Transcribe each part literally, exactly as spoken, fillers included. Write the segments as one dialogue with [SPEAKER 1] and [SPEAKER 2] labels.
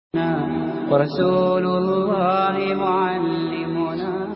[SPEAKER 1] ورسول الله معلمنا.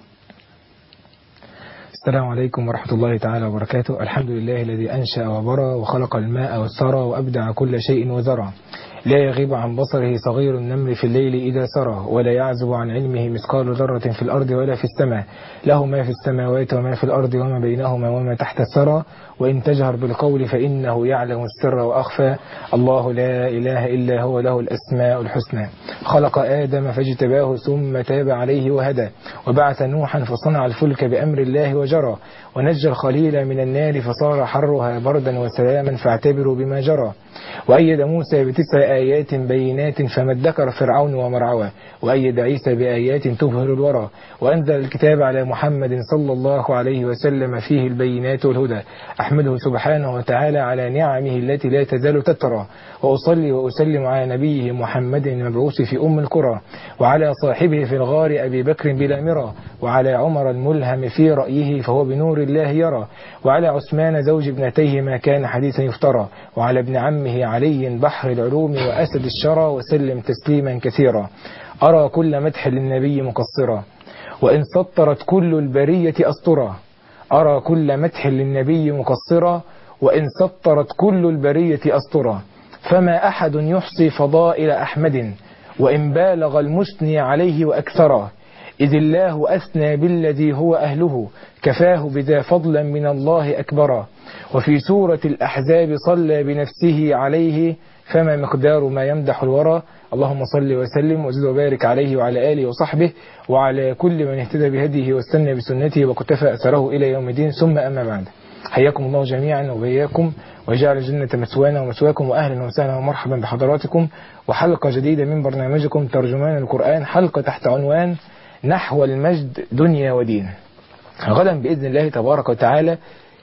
[SPEAKER 2] السلام عليكم ورحمة الله تعالى وبركاته. الحمد لله الذي أنشأ وبرى وخلق الماء والثرى وأبدع كل شيء وزرع. لا يغيب عن بصره صغير النمل في الليل إذا سرى، ولا يعزب عن علمه مثقال ذرة في الأرض ولا في السماء. له ما في السماوات وما في الأرض وما بينهما وما تحت الثرى. وإن تجهر بالقول فإنه يعلم السر وأخفى. الله لا إله إلا هو، له الأسماء الحسنى. خلق آدم فاجتباه ثم تاب عليه وهدى، وبعث نوحا فصنع الفلك بأمر الله وجرى، ونجى الخليل من النار فصار حرها بردا وسلاما فاعتبروا بما جرى. وأيد موسى بتسع آيات بينات فما ادكر فرعون ومرعوى، وأيد عيسى بآيات تبهر الورى، وأنزل الكتاب على محمد صلى الله عليه وسلم فيه البينات والهدى. أحمده سبحانه وتعالى على نعمه التي لا تزال تترى، وأصلي وأسلم على نبيه محمد المبعوث في أم القرى، وعلى صاحبه في الغار أبي بكر بلا مرى، وعلى عمر الملهم في رأيه فهو بنور الله يرى، وعلى عثمان زوج ابنتيه ما كان حديثا يفترى، وعلى ابن عمه علي بحر العلوم وأسد الشرى، وسلم تسليما كثيرا. أرى كل مدح للنبي مقصرا، وإن سطرت كل البرية أسطرا. أرى كل مدح للنبي مقصرا، وإن سطرت كل البرية أسطرا. فما أحد يحصي فضائل أحمد، وإن بالغ المثني عليه وأكثرا. إذ الله أثنى بالذي هو أهله، كفاه بذا فضلا من الله أكبرا. وفي سورة الأحزاب صلى بنفسه عليه، فما مقدار ما يمدح الورى. اللهم صل وسلم وزد وبارك عليه وعلى آله وصحبه وعلى كل من اهتدى بهديه واستنى بسنته وكتفى أثره إلى يوم الدين، ثم أما بعد. حياكم الله جميعا وبياكم، وجعل الجنة مثوانا ومثواكم، وأهلا وسهلا ومرحبا بحضراتكم، وحلقة جديدة من برنامجكم ترجمان القرآن، حلقة تحت عنوان نحو المجد دنيا ودين. غدا بإذن الله تبارك وتعالى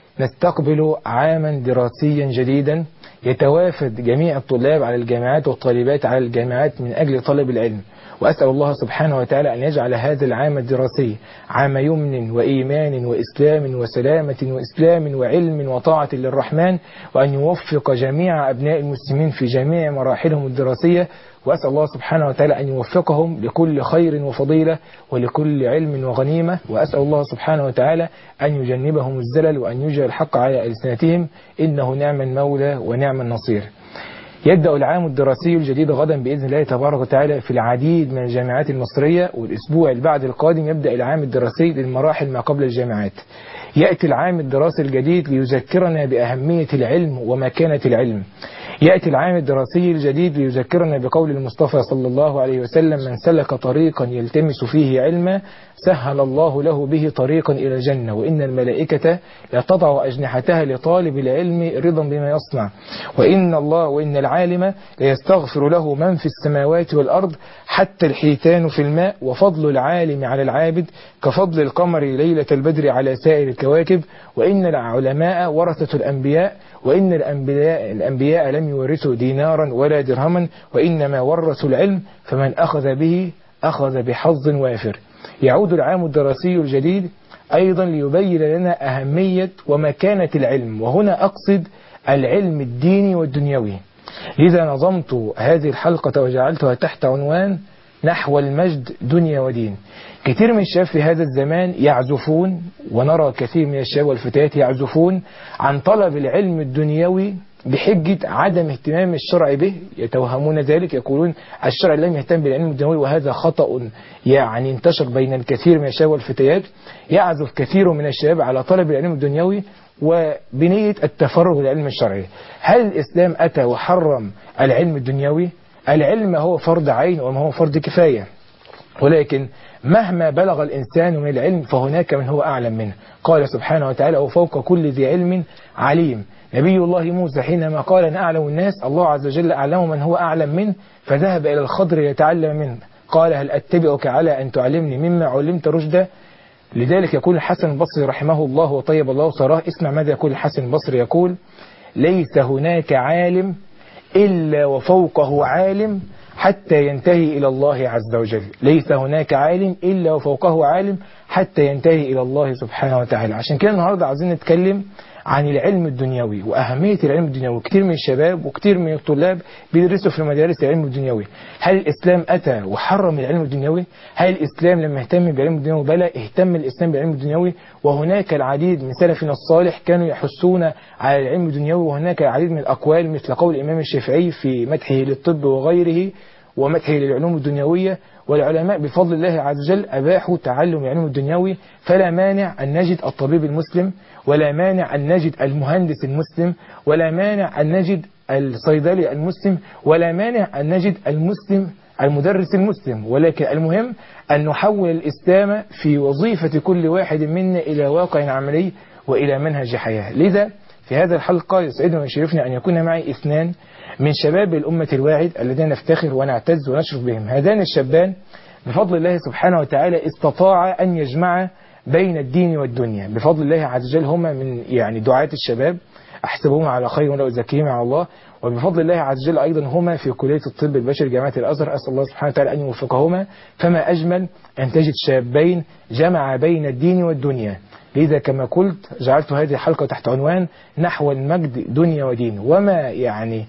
[SPEAKER 2] نستقبل عاما دراسيا جديدا، يتوافد جميع الطلاب على الجامعات والطالبات على الجامعات من أجل طلب العلم. وأسأل الله سبحانه وتعالى أن يجعل هذا العام الدراسي عام يمن وإيمان وإسلام وسلامة وإسلام وعلم وطاعة للرحمن، وأن يوفق جميع أبناء المسلمين في جميع مراحلهم الدراسية. وأسأل الله سبحانه وتعالى أن يوفقهم لكل خير وفضيلة ولكل علم وغنيمة. وأسأل الله سبحانه وتعالى أن يجنبهم الزلل وأن يجعل الحق على ألسنتهم، إنه نعم المولى ونعم النصير. يبدأ العام الدراسي الجديد غدا بإذن الله تبارك وتعالى في العديد من الجامعات المصرية، والأسبوع البعد القادم يبدأ العام الدراسي للمراحل ما قبل الجامعات. يأتي العام الدراسي الجديد ليذكرنا بأهمية العلم ومكانة العلم. يأتي العام الدراسي الجديد ليذكرنا بقول المصطفى صلى الله عليه وسلم: من سلك طريقا يلتمس فيه علما سهل الله له به طريقا إلى الجنة، وإن الملائكة لا تضع أجنحتها لطالب العلم رضا بما يصنع، وإن الله وإن العالم ليستغفر له من في السماوات والأرض حتى الحيتان في الماء، وفضل العالم على العابد كفضل القمر ليلة البدر على سائر الكواكب، وإن العلماء ورثة الأنبياء، وإن الأنبياء, الأنبياء لم يورثوا دينارا ولا درهما، وإنما ورثوا العلم، فمن أخذ به أخذ بحظ وافر. يعود العام الدراسي الجديد أيضا ليبين لنا أهمية ومكانة العلم، وهنا أقصد العلم الديني والدنيوي. لذا نظمت هذه الحلقة وجعلتها تحت عنوان نحو المجد دنيا ودين. كثير من الشباب في هذا الزمان يعزفون، ونرى كثير من الشباب والفتيات يعزفون عن طلب العلم الدنيوي بحجة عدم اهتمام الشرع به. يتوهمون ذلك، يقولون الشرع لم يهتم بالعلم الدنيوي، وهذا خطأ يعني انتشر بين الكثير من الشباب والفتيات. يعزف كثير من الشباب على طلب العلم الدنيوي وبنية التفرغ للعلم الشرعي. هل الإسلام أتى وحرم العلم الدنيوي؟ العلم هو فرض عين وما هو فرض كفاية، ولكن مهما بلغ الإنسان من العلم فهناك من هو أعلم منه. قال سبحانه وتعالى: وفوق كل ذي علم عليم. نبي الله موسى حينما قال أنا أعلم الناس، الله عز وجل أعلم من هو أعلم منه، فذهب إلى الخضر يتعلم منه. قال: هل أتبعك على أن تعلمني مما علمت رشدا؟ لذلك يقول الحسن البصري رحمه الله وطيب الله ثراه، اسمع ماذا يقول الحسن البصري، يقول: ليس هناك عالم إلا وفوقه عالم حتى ينتهي إلى الله عز وجل. ليس هناك عالم إلا وفوقه عالم حتى ينتهي إلى الله سبحانه وتعالى. عشان كده النهاردة عايزين نتكلم عن العلم الدنيوي وأهمية العلم الدنيوي. كتير من الشباب وكتير من الطلاب بيدرسوا في المدارس العلم الدنيوي. هل الإسلام أتى وحرم العلم الدنيوي؟ هل الإسلام لما اهتم بالعلم الدنيوي؟ بلى، اهتم الإسلام بالعلم الدنيوي، وهناك العديد من سلفنا الصالح كانوا يحثون على العلم الدنيوي، وهناك العديد من الأقوال مثل قول الإمام الشافعي في مدحه للطب وغيره ومدحه للعلوم الدنيوية. والعلماء بفضل الله عز وجل أباحوا تعلم العلوم الدنيوي، فلا مانع أن نجد الطبيب المسلم، ولا مانع أن نجد المهندس المسلم، ولا مانع أن نجد الصيدلي المسلم، ولا مانع أن نجد المسلم المدرس المسلم. ولكن المهم أن نحول الإسلام في وظيفة كل واحد منا إلى واقع عملي وإلى منهج حياة. لذا في هذا الحلقة يسعدنا ويشرفنا أن يكون معي اثنان من شباب الأمة الواعد الذين نفتخر ونعتز ونشرف بهم. هذان الشابان بفضل الله سبحانه وتعالى استطاع أن يجمع بين الدين والدنيا بفضل الله عز وجل. هما من يعني دعاة الشباب، أحسبهم على خير ولا أزكيهم على الله. وبفضل الله عز وجل أيضا هما في كلية الطب البشري جامعة الأزهر. أسأل الله سبحانه وتعالى أن يوفقهما. فما أجمل أن تجد شابين جمع بين الدين والدنيا. لذا كما قلت جعلت هذه الحلقة تحت عنوان نحو المجد دنيا ودين. وما يعني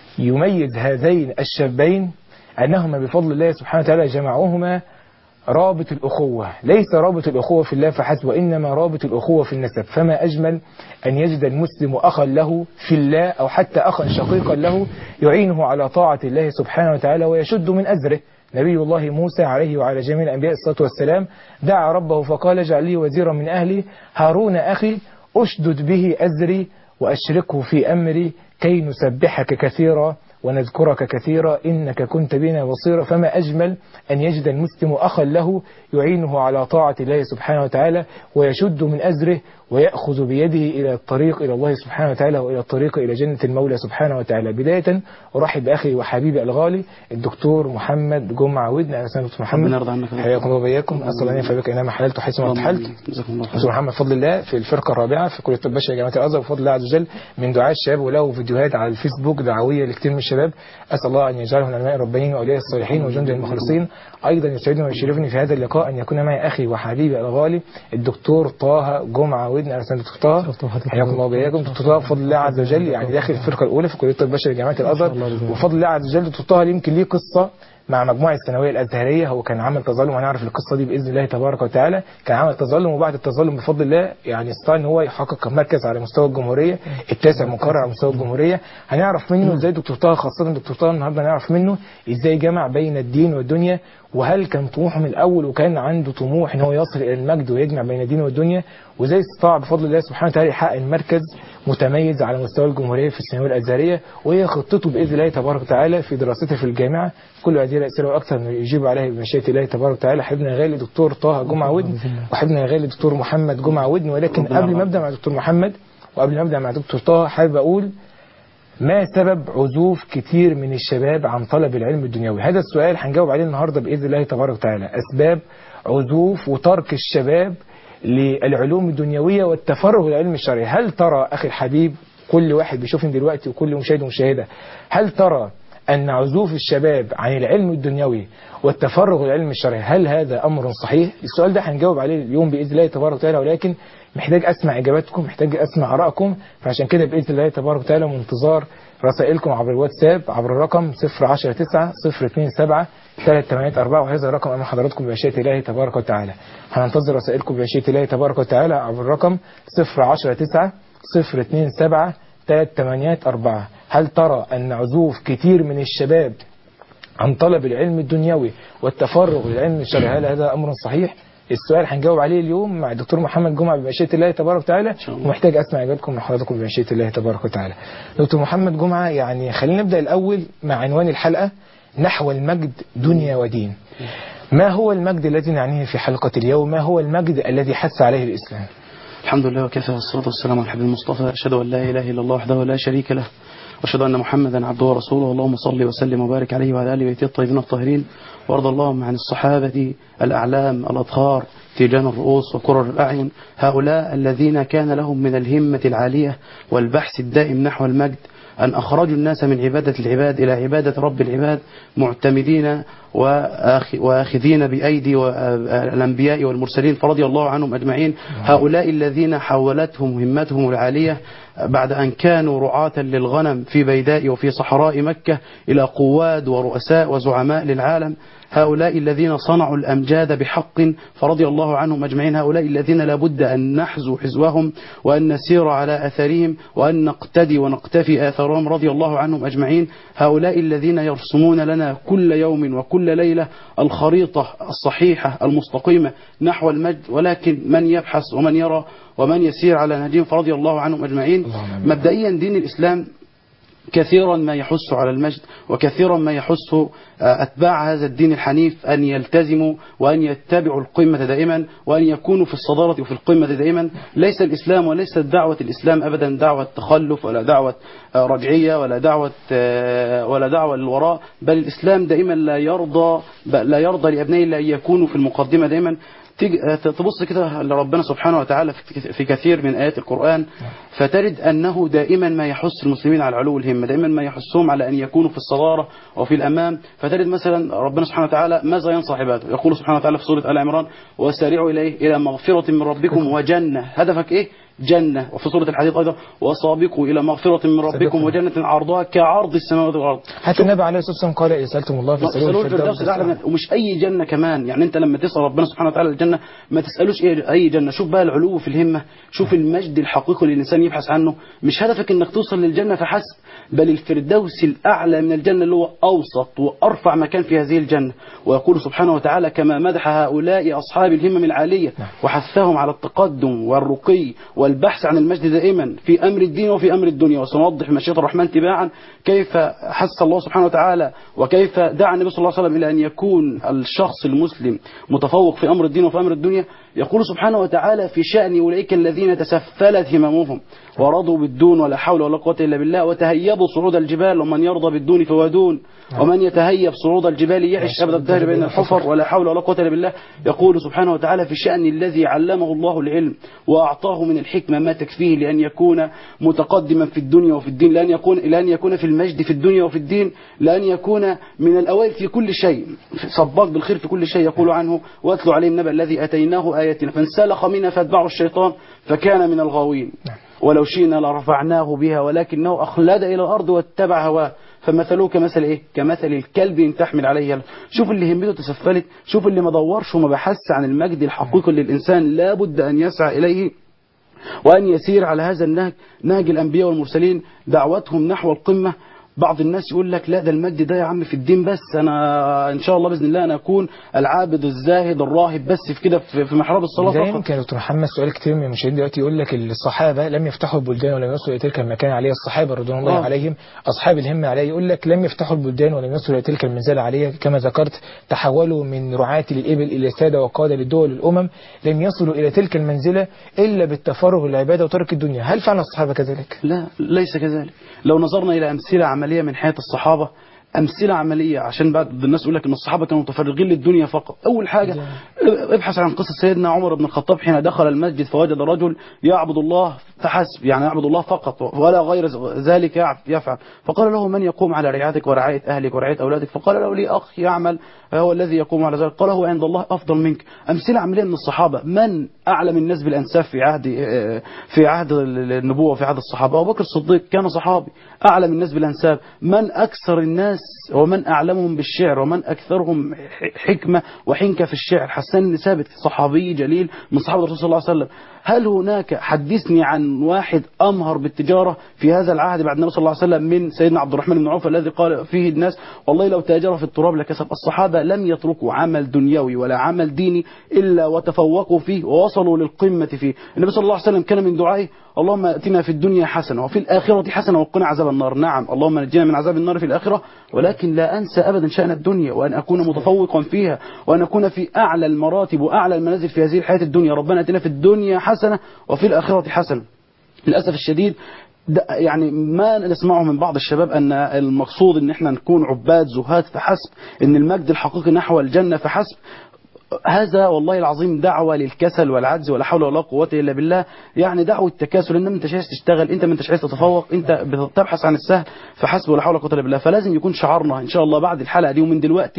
[SPEAKER 2] يميز هذين الشابين أنهما بفضل الله سبحانه وتعالى جمعوهما رابط الأخوة، ليس رابط الأخوة في الله فحسب، وإنما رابط الأخوة في النسب. فما أجمل أن يجد المسلم أخا له في الله أو حتى أخا شقيقا له يعينه على طاعة الله سبحانه وتعالى ويشد من أزره. نبي الله موسى عليه وعلى جميع الأنبياء الصلاة والسلام دعا ربه فقال اجعل لي وزيرا من أهلي هارون أخي أشدد به أزري وأشركه في أمري كي نسبحك كثيرا ونذكرك كثيرا إنك كنت بنا بصيرا. فما أجمل أن يجد المسلم أخا له يعينه على طاعة الله سبحانه وتعالى ويشد من أزره ويأخذ بيده إلى الطريق إلى الله سبحانه وتعالى وإلى الطريق إلى جنة المولى سبحانه وتعالى. بداية أرحب بأخي وحبيبي الغالي الدكتور محمد جمعة ودن. أهلا وسهلا دكتور محمد، حياكم الله وبياكم. أسأل أن ينفع بك إنما حللت وحيث ما ارتحلت. دكتور محمد بفضل الله في الفرقة الرابعة في كلية الطب البشري جامعة الأزهر بفضل الله عز وجل من دعاة الشباب، وله فيديوهات على الفيسبوك دعوية لكثير من الشباب. أسأل الله أن يجعله من العلماء الربانيين وأولياء الصالحين وجند المخلصين. أيضا يسعدني ويشرفني في هذا اللقاء أن يكون معي أخي وحبيبي الغالي الدكتور طه جمعة ودن. أهلا وسهلا دكتور طه، حياكم الله وبياكم. دكتور طه بفضل الله عز وجل يعني داخل الفرقة الأولى في كلية الطب البشري جامعة الأزهر، وبفضل الله عز وجل دكتور طه يمكن ليه قصة مع مجموعة الثانوية الأزهرية. هو كان عمل تظلم وهنعرف القصة دي بإذن الله تبارك وتعالى. كان عمل تظلم وبعد التظلم بفضل الله يعني استطاع ان هو يحقق مركز على مستوى الجمهورية التاسع مقرر على مستوى الجمهورية. هنعرف منه ازاي دكتور طه، خاصة دكتور طه النهارده هنعرف منه ازاي جمع بين الدين والدنيا، وهل كان طموحه من الأول وكان عنده طموح ان هو يصل إلى المجد ويجمع بين الدين والدنيا، وازاي استطاع بفضل الله سبحانه وتعالى يحقق المركز متميز على مستوى الجمهورية في الثانوية الأزهرية، وهي خطته بإذن الله تبارك وتعالى في دراسته في الجامعة. كل هذه الأسئلة وأكثر يجيب عليها بمشيئة الله تبارك وتعالى حبيبنا الغالي دكتور طه جمعة ودن وحبيبنا الغالي دكتور محمد جمعة ودن. ولكن قبل ما أبدأ مع دكتور محمد وقبل ما أبدأ مع دكتور طه حابب أقول ما سبب عزوف كتير من الشباب عن طلب العلم الدنيوي؟ هذا السؤال هنجاوب عليه النهارده بإذن الله تبارك وتعالى. أسباب عزوف وترك الشباب للعلوم الدنيوية والتفرغ للعلم الشرعي. هل ترى أخي الحبيب كل واحد بيشوفني دلوقتي وكل مشاهد ومشاهدة، هل ترى أن عزوف الشباب عن العلم الدنيوي والتفرغ للعلم الشرعي هل هذا أمر صحيح؟ السؤال ده هنجاوب عليه اليوم بإذن الله تبارك وتعالى، ولكن محتاج أسمع إجاباتكم، محتاج أسمع آرائكم. فعشان كده بإذن الله تبارك وتعالى منتظر رسائلكم عبر الواتساب عبر الرقم صفر عشرة تسعة صفر اتنين سبعة ثلاثة ثمانية أربعة، وهذا الرقم أمام حضراتكم بمشيئة الله تبارك وتعالى. هننتظر رسائلكم بمشيئة الله تبارك وتعالى عبر الرقم صفر عشرة تسعة صفر اتنين سبعة ثلاثة ثمانية أربعة. هل ترى أن عزوف كتير من الشباب عن طلب العلم الدنيوي والتفرغ للعلم الشرعي هل هذا أمر صحيح؟ السؤال هنجاوب عليه اليوم مع الدكتور محمد جمعة بمشيئة الله تبارك وتعالى، ومحتاج أسمع إجابتكم من حضراتكم بمشيئة الله تبارك وتعالى. دكتور محمد جمعة، يعني خلينا نبدأ الأول مع عنوان الحلقة نحو المجد دنيا ودين. ما هو المجد الذي نعنيه في حلقة اليوم؟ ما هو المجد الذي حث عليه الإسلام؟
[SPEAKER 3] الحمد لله وكفى والصلاة والسلام على الحبيب المصطفى. أشهد أن لا إله إلا الله وحده لا شريك له، وأشهد أن محمدا عبده ورسوله. اللهم صل وسلم وبارك عليه وعلى آله بيته الطيبين الطاهرين، وارض اللهم عن الصحابة الأعلام الأطهار تيجان الرؤوس وكرر الأعين، هؤلاء الذين كان لهم من الهمة العالية والبحث الدائم نحو المجد أن أخرجوا الناس من عبادة العباد إلى عبادة رب العباد، معتمدين وآخذين بأيدي الأنبياء والمرسلين فرضي الله عنهم أجمعين. هؤلاء الذين حولتهم همتهم العالية بعد أن كانوا رعاة للغنم في بيداء وفي صحراء مكة إلى قواد ورؤساء وزعماء للعالم. هؤلاء الذين صنعوا الأمجاد بحق فرضي الله عنهم أجمعين. هؤلاء الذين لابد أن نحذو حذوهم وأن نسير على أثرهم وأن نقتدي ونقتفي آثارهم رضي الله عنهم أجمعين. هؤلاء الذين يرسمون لنا كل يوم وكل ليلة الخريطة الصحيحة المستقيمة نحو المجد، ولكن من يبحث ومن يرى ومن يسير على نهجهم فرضي الله عنهم أجمعين. مبدئيا دين الإسلام كثيرا ما يحث على المجد، وكثيرا ما يحث أتباع هذا الدين الحنيف أن يلتزموا وأن يتبعوا القمة دائما وأن يكونوا في الصدارة وفي القمة دائما. ليس الإسلام وليست دعوة الإسلام أبدا دعوة تخلف ولا دعوة رجعية ولا دعوة ولا دعوة للوراء، بل الإسلام دائما لا يرضى لا يرضى لأبنائه إلا أن يكونوا في المقدمة دائما. تبص كده لربنا سبحانه وتعالى في كثير من آيات القرآن فتجد أنه دائما ما يحث المسلمين على علو الهمة، دائما ما يحثهم على أن يكونوا في الصغارة وفي الأمام. فتجد مثلا ربنا سبحانه وتعالى ماذا ينصح عباده؟ يقول سبحانه وتعالى في سورة آل عمران وسارعوا إليه إلى مغفرة من ربكم وجنة. هدفك إيه؟ جنة. وفي سورة الحديد أيضا وسابقوا إلى مغفرة من ربكم وجنة عرضها كعرض السماوات والأرض.
[SPEAKER 2] حتى النبي عليه الصلاة والسلام قال إذا سألتم الله فاسألوه الفردوس الأعلى.
[SPEAKER 3] ومش أي جنة كمان، يعني أنت لما تسأل ربنا سبحانه وتعالى الجنة ما تسألوش إيه أي جنة. شوف بقى العلو في الهمة، شوف المجد الحقيقي اللي الإنسان يبحث عنه. مش هدفك إنك توصل للجنة فحسب، بل الفردوس الأعلى من الجنة اللي هو أوسط وأرفع مكان في هذه الجنة. ويقول سبحانه وتعالى كما مدح هؤلاء أصحاب الهمم العالية وحثهم على التقدم والرقي والبحث عن المجد دائما في أمر الدين وفي أمر الدنيا. وسنوضح مشيئة الرحمن تباعا كيف حث الله سبحانه وتعالى وكيف دعا النبي صلى الله عليه وسلم إلى أن يكون الشخص المسلم متفوق في أمر الدين وفي أمر الدنيا. يقول سبحانه وتعالى في شأن أولئك الذين تسفلت هممهم ورضوا بالدون ولا حول ولا قوة إلا بالله وتهيبوا صعود الجبال ومن يرضى بالدون فهو دون ومن يتهيب صعود الجبال يعش أبدا الدهر بين الحفر ولا حول ولا قوة إلا بالله. يقول سبحانه وتعالى في شأن الذي علمه الله العلم وأعطاه من الحكمة ما تكفيه لأن يكون متقدما في الدنيا وفي الدين، لأن يكون لأن يكون في المجد في الدنيا وفي الدين، لأن يكون من الأوائل في كل شيء، سباق بالخير في كل شيء. يقول عنه واتلو عليه النبأ الذي أتيناه آياتنا فانسلخ منها فاتبعه الشيطان فكان من الغاوين ولو شئنا لرفعناه بها ولكنه أخلد إلى الأرض واتبع هواه فمثلوه كمثل إيه؟ كمثل الكلب إن تحمل عليه يلهث. شوف اللي همته تسفلت، شوف اللي ما دورش وما بحث عن المجد الحقيقي اللي الإنسان لا بد أن يسعى إليه وأن يسير على هذا النهج، نهج الأنبياء والمرسلين دعوتهم نحو القمة. بعض الناس يقول لك لا ده المجد ده يا عم في الدين بس، أنا إن شاء الله بإذن الله أنا أكون العابد الزاهد الراهب بس في كده في محراب الصلاة فقط.
[SPEAKER 2] يمكن يا دكتور محمد سؤال كتير من المشاهدين دلوقتي يقول لك الصحابة لم يفتحوا البلدان ولم يصلوا إلى تلك المكان عليه، الصحابة رضوان الله آه. عليهم أصحاب الهمة عليه، يقول لك لم يفتحوا البلدان ولم يصلوا إلى تلك المنزلة عليه كما ذكرت، تحولوا من رعاة للإبل إلى سادة وقادة للدول والأمم، لم يصلوا إلى تلك المنزلة إلا بالتفرغ للعبادة وترك الدنيا. هل فعل الصحابة كذلك؟
[SPEAKER 3] لا ليس كذلك. لو نظرنا إلى أمثلة عملية من حياة الصحابة، أمثلة عملية عشان بعد الناس يقول لك إن الصحابة كانوا متفرغين للدنيا فقط. أول حاجة ابحث عن قصة سيدنا عمر بن الخطاب حين دخل المسجد فوجد رجل يعبد الله فحسب، يعني يعبد الله فقط ولا غير ذلك يفعل. فقال له من يقوم على رعايتك ورعاية أهلك ورعاية أولادك؟ فقال له لي أخ يعمل هو الذي يقوم على ذلك. قال هو عند الله أفضل منك. أمثلة عملية من الصحابة. من أعلم الناس بالأنساب في عهد في عهد النبوة وفي عهد الصحابة؟ أبو بكر الصديق كان صحابي أعلم الناس بالأنساب. من أكثر الناس ومن أعلمهم بالشعر ومن أكثرهم حكمة وحنكة في الشعر؟ حسان بن ثابت صحابي جليل من صحابة الرسول صلى الله عليه وسلم. هل هناك حدثني عن واحد أمهر بالتجارة في هذا العهد بعد النبي صلى الله عليه وسلم من سيدنا عبد الرحمن بن عوف الذي قال فيه الناس والله لو تاجر في التراب لكسب. الصحابة لم يتركوا عمل دنيوي ولا عمل ديني إلا وتفوقوا فيه ووصلوا للقمة فيه. النبي صلى الله عليه وسلم كان من دعائه اللهم اتنا في الدنيا حسنة وفي الآخرة حسنة وقنا عذاب النار. نعم اللهم نجينا من عذاب النار في الآخرة، ولكن لا أنسى أبدا شأن الدنيا وأن أكون متفوقا فيها وأن أكون في أعلى المراتب وأعلى المنازل في هذه الحياة الدنيا. ربنا اتنا في الدنيا حسنة وفي الآخرة حسنة. للأسف الشديد يعني ما نسمعه من بعض الشباب أن المقصود أن احنا نكون عباد زهاد فحسب، أن المجد الحقيقي نحو الجنة فحسب. هذا والله العظيم دعوة للكسل والعجز ولا حول ولا قوة إلا بالله، يعني دعوة التكاسل. إن أنت مش عايز تشتغل، أنت ما انتش عايز تتفوق، أنت بتبحث عن السهل فحسب ولا حول ولا قوة إلا بالله. فلازم يكون شعارنا إن شاء الله بعد الحلقة دي ومن دلوقتي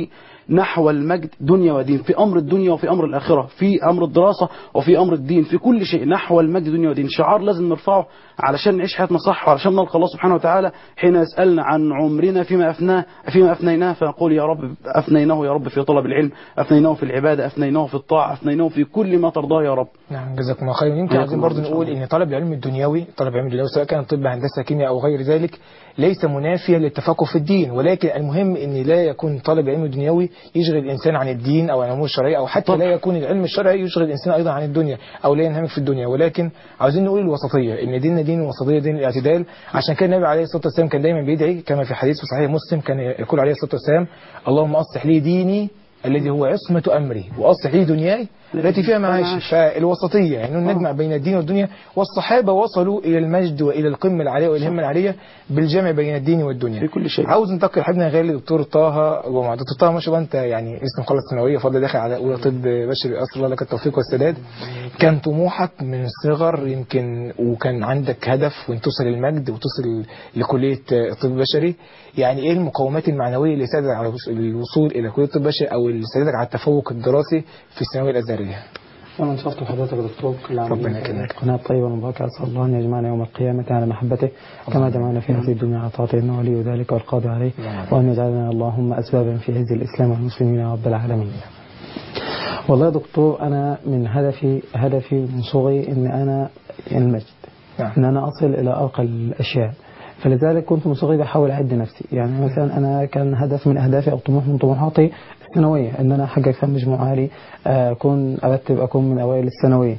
[SPEAKER 3] نحو المجد دنيا ودين، في أمر الدنيا وفي أمر الآخرة، في أمر الدراسة وفي أمر الدين، في كل شيء نحو المجد دنيا ودين. شعار لازم نرفعه علشان نعيش حياتنا صح، وعلشان نلقى الله سبحانه وتعالى حين يسألنا عن عمرنا فيما أفناه فيما أفنيناه، فنقول يا رب أفنيناه يا رب في طلب العلم، أفنيناه في العبادة، أفنيناه في الطاعة، أفنيناه في كل ما ترضاه يا رب.
[SPEAKER 2] نعم جزاكم الله خير. يمكن عايزين برضه نقول ان طلب العلم الدنيوي، طلب العلم الدنيوي سواء كان طب، هندسه، كيمياء او غير ذلك، ليس منافيا للتفقه في الدين، ولكن المهم ان لا يكون طلب العلم الدنيوي يشغل الانسان عن الدين او عن الامور الشرعيه، او حتى
[SPEAKER 3] طبعا.
[SPEAKER 2] لا يكون العلم الشرعي يشغل الانسان ايضا عن الدنيا او لا ينهمك في الدنيا. ولكن عاوزين نقول الوسطيه، ان ديننا دين الوسطيه، دين الاعتدال. عشان كده النبي عليه الصلاه والسلام كان دايما بيدعي كما في حديث في صحيح مسلم، كان يقول عليه الصلاه والسلام: اللهم اصلح لي ديني الذي هو عصمة أمري، وأصلح لي دنياي التي فيها معاشي. فالوسطية يعني نجمع بين الدين والدنيا، والصحابة وصلوا إلى المجد وإلى القمة العالية والهمة العالية بالجمع بين الدين والدنيا
[SPEAKER 3] في كل شيء.
[SPEAKER 2] عاوز ننتقل حبنا غالي دكتور طه، ومع دكتور طه ما شاء الله أنت يعني اسم مخلص ثانوية، فضل داخل على أولى طب بشري، أسأل الله لك التوفيق والسداد. كان طموحك من الصغر يمكن، وكان عندك هدف وأن توصل للمجد وتصل لكلية طب بشري. يعني إيه المقومات المعنوية اللي ساعدك على الوصول إلى كلية طب بشري، أو اللي ساعدك على التفوق الدراسي في الثانوية الأزهرية؟
[SPEAKER 4] أنا انصرت حضرتك يا دكتور كل عام
[SPEAKER 2] ربنا يكرمك.
[SPEAKER 4] قناة طيبة ومباركة، أسأل الله أن يجمعنا يوم القيامة على محبته كما جمعنا في هذه الدنيا على طاعته، إنه ولي ذلك والقادر عليه، وأن يجعلنا اللهم أسبابا في عز الإسلام والمسلمين يا رب العالمين. والله يا دكتور أنا من هدفي هدفي من صغري إن أنا المجد،
[SPEAKER 2] نعم.
[SPEAKER 4] إن أنا أصل إلى أرقى الأشياء، فلذلك كنت من صغري بحاول أعد نفسي. يعني مثلا أنا كان هدف من أهدافي أو طموح من طموحاتي الثانوية إن أنا أحقق فيها مجموع عالي، أكون أرتب أكون من أوائل الثانوية،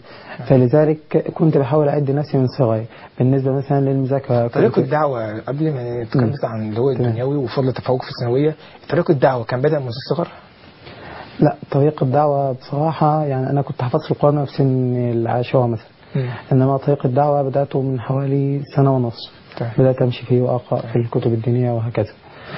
[SPEAKER 4] فلذلك كنت بحاول أعد نفسي من صغري. بالنسبة مثلا للمذاكرة،
[SPEAKER 2] طريق الدعوة قبل ما نتكلم عن اللي هو الدنيوي وفضل التفوق في الثانوية، طريق الدعوة كان بدأ منذ الصغر؟
[SPEAKER 4] لا، طريق الدعوة بصراحة يعني أنا كنت حفظت القرآن في سن العاشرة مثلا، م. إنما طريق الدعوة بدأته من حوالي سنة ونص. طيب. بدأت أمشي فيه وأقرأ في الكتب الدينية وهكذا.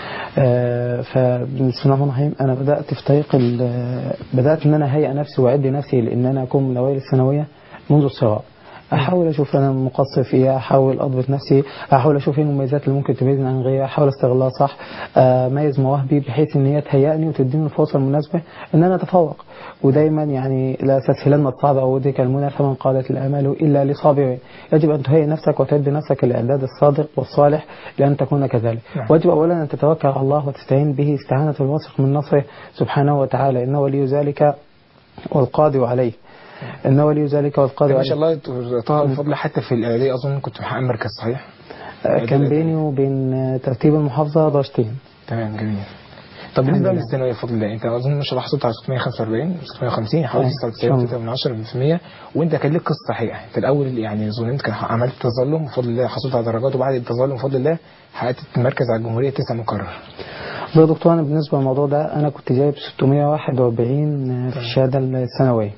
[SPEAKER 4] آه فبسم الله الرحمن الرحيم أنا بدأت في طريق بدأت إن أنا هيئ نفسي وأعد نفسي لأن أنا أكون من أوائل الثانوية منذ الصغر. أحاول أشوف أنا مقصر في إيه، أحاول أضبط نفسي، أحاول أشوف إيه المميزات اللي ممكن تميزني عن غيري، أحاول أستغلها صح، أميز مواهبي بحيث إن هي تهيئني وتديني الفرصة المناسبة إن أنا أتفوق. ودايما يعني لا تسهلن الصعب أو ودك المنى فمن قالت الآمال إلا لصابرين. يجب أن تهيئ نفسك وتعد نفسك الإعداد الصادق والصالح لأن تكون كذلك. واجب أولا أن تتوكل على الله وتستعين به استعانة الواثق من نصره سبحانه وتعالى، إنه ولي ذلك والقادر عليه. إنه ولي ذلك والقادر
[SPEAKER 2] ما شاء الله. طه بفضل حتى في الإعدادية أظن كنت محقق مركز صحيح؟
[SPEAKER 4] كان بيني وبين ترتيب المحافظة درجتين.
[SPEAKER 2] تمام جميل. طب بالنسبة للثانوية بفضل الله أنت أظن ما شاء الله حصلت على ستمائة وخمسة وأربعين ستمائة وخمسين حوالي تسعة وتسعين فاصلة ثمانية بالمئة، وأنت كان لك قصة حقيقة. أنت الأول يعني ظننت كان عملت تظلم بفضل الله حصلت على درجات، وبعد التظلم بفضل الله حققت المركز على الجمهورية تسع مقرر.
[SPEAKER 4] يا دكتور أنا بالنسبة للموضوع ده أنا كنت جايب ستمائة وواحد وأربعين في الشهادة الثانوية.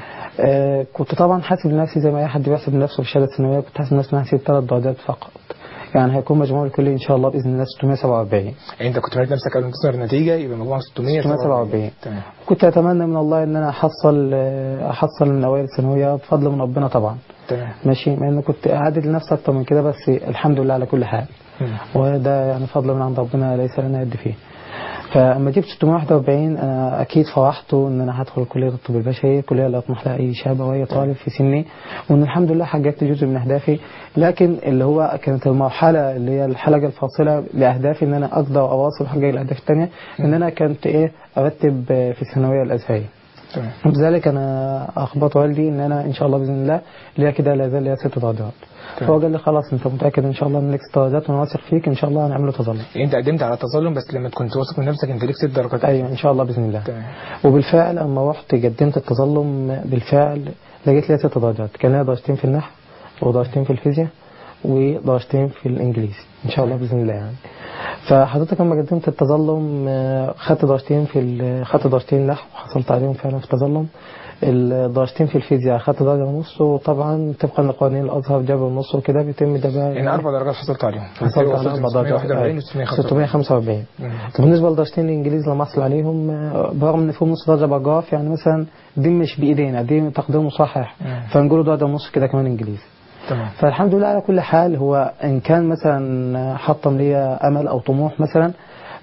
[SPEAKER 4] آه كنت طبعا حاسب لنفسي زي ما اي حد بيحسب لنفسه في الشهاده الثانويه، كنت حاسب نفسي هسيب ثلاث درجات فقط، يعني هيكون مجموع الكلي ان شاء الله باذن الله ستمائة وسبعة وأربعين.
[SPEAKER 2] يعني انت كنت مريت نفسك قبل ما تصدر النتيجه يبقى مجموعك ستمائة وسبعة وأربعين.
[SPEAKER 4] تمام. كنت اتمنى من الله ان انا احصل احصل من اوائل الثانويه بفضل من ربنا طبعا. تمام. ماشي، مع انه كنت اعدل لنفسي اكتر من كده، بس الحمد لله على كل حال. وده يعني فضل من عند ربنا ليس لنا يد فيه. فلما جبت ستمائة وواحد وأربعين أنا أكيد فرحت إن أنا هدخل كلية الطب البشري، الكلية اللي أطمح لها أي شاب وأي طالب في سني، وإن الحمد لله حققت جزء من أهدافي. لكن اللي هو كانت المرحلة اللي هي الحلقة الفاصلة لأهدافي إن أنا أقدر أواصل أحقق الأهداف الثانية، إن أنا كنت إيه أرتب في الثانوية الأزهرية. لذلك أنا أخبط والدي إن أنا إن شاء الله بإذن الله ليا كده لا زال ليا ست درجات. فهو قال لي خلاص انت متاكد ان شاء الله ان لك ست درجات وانا واثق فيك ان شاء الله هنعمله تظلم.
[SPEAKER 2] انت قدمت على التظلم بس لما كنت واثق من نفسك انت ليك ست درجات؟
[SPEAKER 4] ايوه ان شاء الله باذن الله. تمام. وبالفعل اما رحت قدمت التظلم بالفعل لقيت لي ست درجات، كان لي درجتين في النحو ودرجتين في الفيزياء ودرجتين في الانجليزي ان شاء الله باذن الله يعني. فحضرتك لما قدمت التظلم خدت درجتين في خدت درجتين نحو وحصلت عليهم فعلا في التظلم، الدرجتين في الفيزياء خدت درجة ونص، وطبعا طبقا لقوانين الازهر جاب النص وكده بيتم ده بقى
[SPEAKER 2] يعني اربع درجات حصلت عليهم.
[SPEAKER 4] حصلت على اربع درجات ستمائة وخمسة وأربعين. بالنسبه لدرجتين الانجليزي لما احصل عليهم برغم ان فيهم نص درجه باراجراف، يعني مثلا دي مش بايدينا دي تقدير مصحح فنقول درجه ونص كده كمان انجليزي. تمام. فالحمد لله على كل حال. هو ان كان مثلا حطم لي امل او طموح مثلا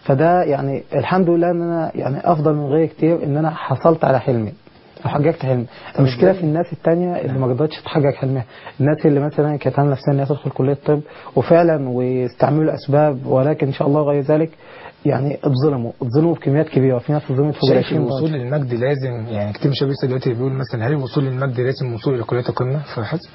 [SPEAKER 4] فده يعني الحمد لله ان انا يعني افضل من غيري كتير ان انا حصلت على حلمي وحققت حلمي. المشكله في الناس التانية اللي ما قدرتش تحقق حلمها، الناس اللي مثلا كانت عامله نفسها انها تدخل كليه الطب وفعلا واستعملوا اسباب ولكن ان شاء الله غير ذلك يعني اتظلموا اتظلموا بكميات كبيره، في ناس اتظلمت فوق
[SPEAKER 2] شايف
[SPEAKER 4] عشرين
[SPEAKER 2] الوصول
[SPEAKER 4] درجه.
[SPEAKER 2] للمجد لازم يعني كتير مش لسه دلوقتي بيقول مثلا هل الوصول للمجد لازم الوصول الى كليه القمه فحسب؟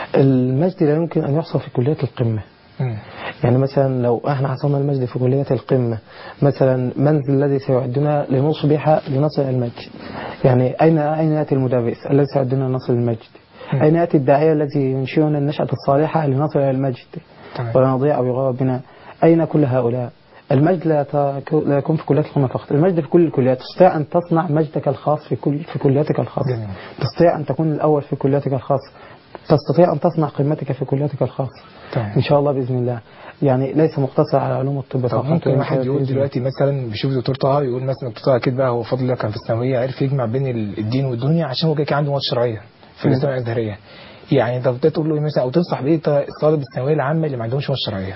[SPEAKER 4] المجد لا يمكن ان يحصل في كليه القمه.
[SPEAKER 2] مم.
[SPEAKER 4] يعني مثلا لو احنا حصلنا المجد في كلية القمة مثلا من الذي سيعدنا لنصبح لنصل المجد؟ يعني أين أين يأتي المدرس الذي سيعدنا لنصل المجد؟
[SPEAKER 2] مم.
[SPEAKER 4] أين يأتي الداعية الذي ينشئنا النشأة الصالحة لنصل إلى المجد
[SPEAKER 2] تمام.
[SPEAKER 4] ولا نضيع أو يغاب بنا؟ أين كل هؤلاء؟ المجد لا تك- لا يكون في كلية القمة فقط، المجد في كل الكليات. تستطيع أن تصنع مجدك الخاص في كل في كليتك الخاصة.
[SPEAKER 2] جميل.
[SPEAKER 4] تستطيع أن تكون الأول في كليتك الخاصة، تستطيع أن تصنع قيمتك في كليتك الخاصة
[SPEAKER 2] تمام.
[SPEAKER 4] إن شاء الله بإذن الله. يعني ليس مقتصر على علوم الطب
[SPEAKER 2] طب
[SPEAKER 4] فقط.
[SPEAKER 2] ممكن
[SPEAKER 4] وإن
[SPEAKER 2] واحد
[SPEAKER 4] شاء
[SPEAKER 2] يقول
[SPEAKER 4] الله
[SPEAKER 2] دلوقتي مثلا بيشوف دكتور طه يقول مثلا دكتور طه اكيد بقى هو فضل الله كان في الثانويه عرف يجمع بين ال- الدين والدنيا عشان هو كده كان عنده مواد شرعيه في
[SPEAKER 4] مم.
[SPEAKER 2] الثانويه الازهريه. يعني طب ده تقول له إيه مثلا او تنصح بايه طالب الثانويه العامه اللي ما عندهمش مواد شرعيه؟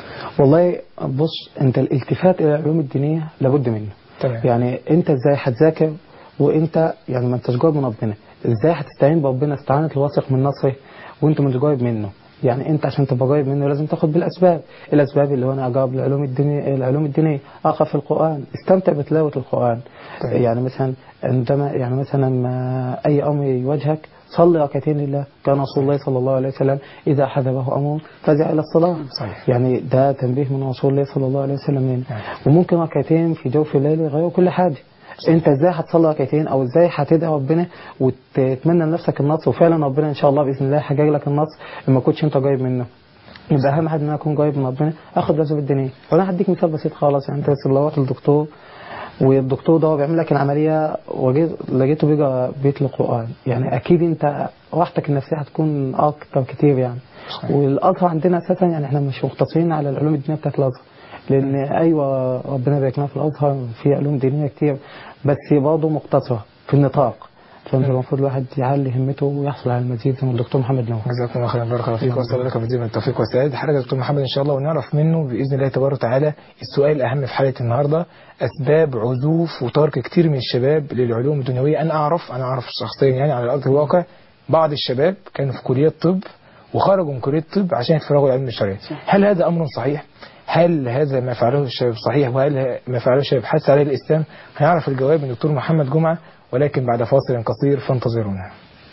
[SPEAKER 4] والله بص، أنت الالتفات إلى العلوم الدينية لابد منه.
[SPEAKER 2] تمام.
[SPEAKER 4] يعني أنت إزاي هتذاكر وأنت يعني ما أنتش قريب من ربنا؟ إزاي هتستعين بربنا استعانة الواثق من نصره وأنت مش قريب منه؟ يعني انت عشان تبقى قريب منه لازم تاخد بالاسباب. الاسباب اللي هو انا اجاوب العلوم الدينيه العلوم الدينيه اقرا في القران، استمتع بتلاوه القران.
[SPEAKER 2] طيب.
[SPEAKER 4] يعني مثلا عندما يعني مثلا ما اي امر يواجهك صلي ركعتين لله، كان رسول الله صلى الله عليه وسلم اذا حذبه امر فزع الى الصلاه.
[SPEAKER 2] صحيح.
[SPEAKER 4] يعني ده تنبيه من رسول الله صلى الله عليه وسلم لنا.
[SPEAKER 2] نعم.
[SPEAKER 4] وممكن ركعتين في جوف الليل يغيروا كل حاجه. انت ازاي هتصلي ركعتين او ازاي هتدعي ربنا وتتمنى لنفسك النصر وفعلا ربنا ان شاء الله باذن الله هيحقق لك النصر لما كنتش انت قريب منه. يبقى اهم حاجه ان انا اكون قريب من ربنا، اخد الاسباب الدينيه. وانا هديك مثال بسيط خالص. يعني انت بس لو رحت للدكتور والدكتور ده بيعمل لك العمليه وجيت لقيته بيقرا بيت القران، يعني اكيد انت راحتك النفسيه هتكون اكتر كتير يعني.
[SPEAKER 2] صحيح.
[SPEAKER 4] والازهر عندنا اساسا يعني احنا مش مقتصرين على العلوم الدينيه بتاعت الازهر، لان ايوه ربنا يبارك لنا في الازهر في علوم دينيه كتير بس برضه مقتصره في النطاق. فانت المفروض الواحد يعلي همته ويحصل على المزيد زي ما الدكتور محمد نور.
[SPEAKER 2] جزاكم الله خيرا، بارك الله فيك واسال لك مزيد من التوفيق والسداد. حلقه دكتور محمد ان شاء الله ونعرف منه باذن الله تبارك وتعالى السؤال الاهم في حلقه النهارده، اسباب عزوف وترك كتير من الشباب للعلوم الدنيويه. انا اعرف انا اعرف شخصيا يعني على ارض الواقع بعض الشباب كانوا في كليه طب وخرجوا من كليه الطب عشان يتفرغوا للعلم الشرعي. هل هذا امر صحيح؟ هل هذا ما فعله الشباب صحيح؟ وهل ما فعله الشباب حث عليه الاسلام؟ هنعرف الجواب من الدكتور محمد جمعه ولكن بعد فاصل قصير فانتظرونا.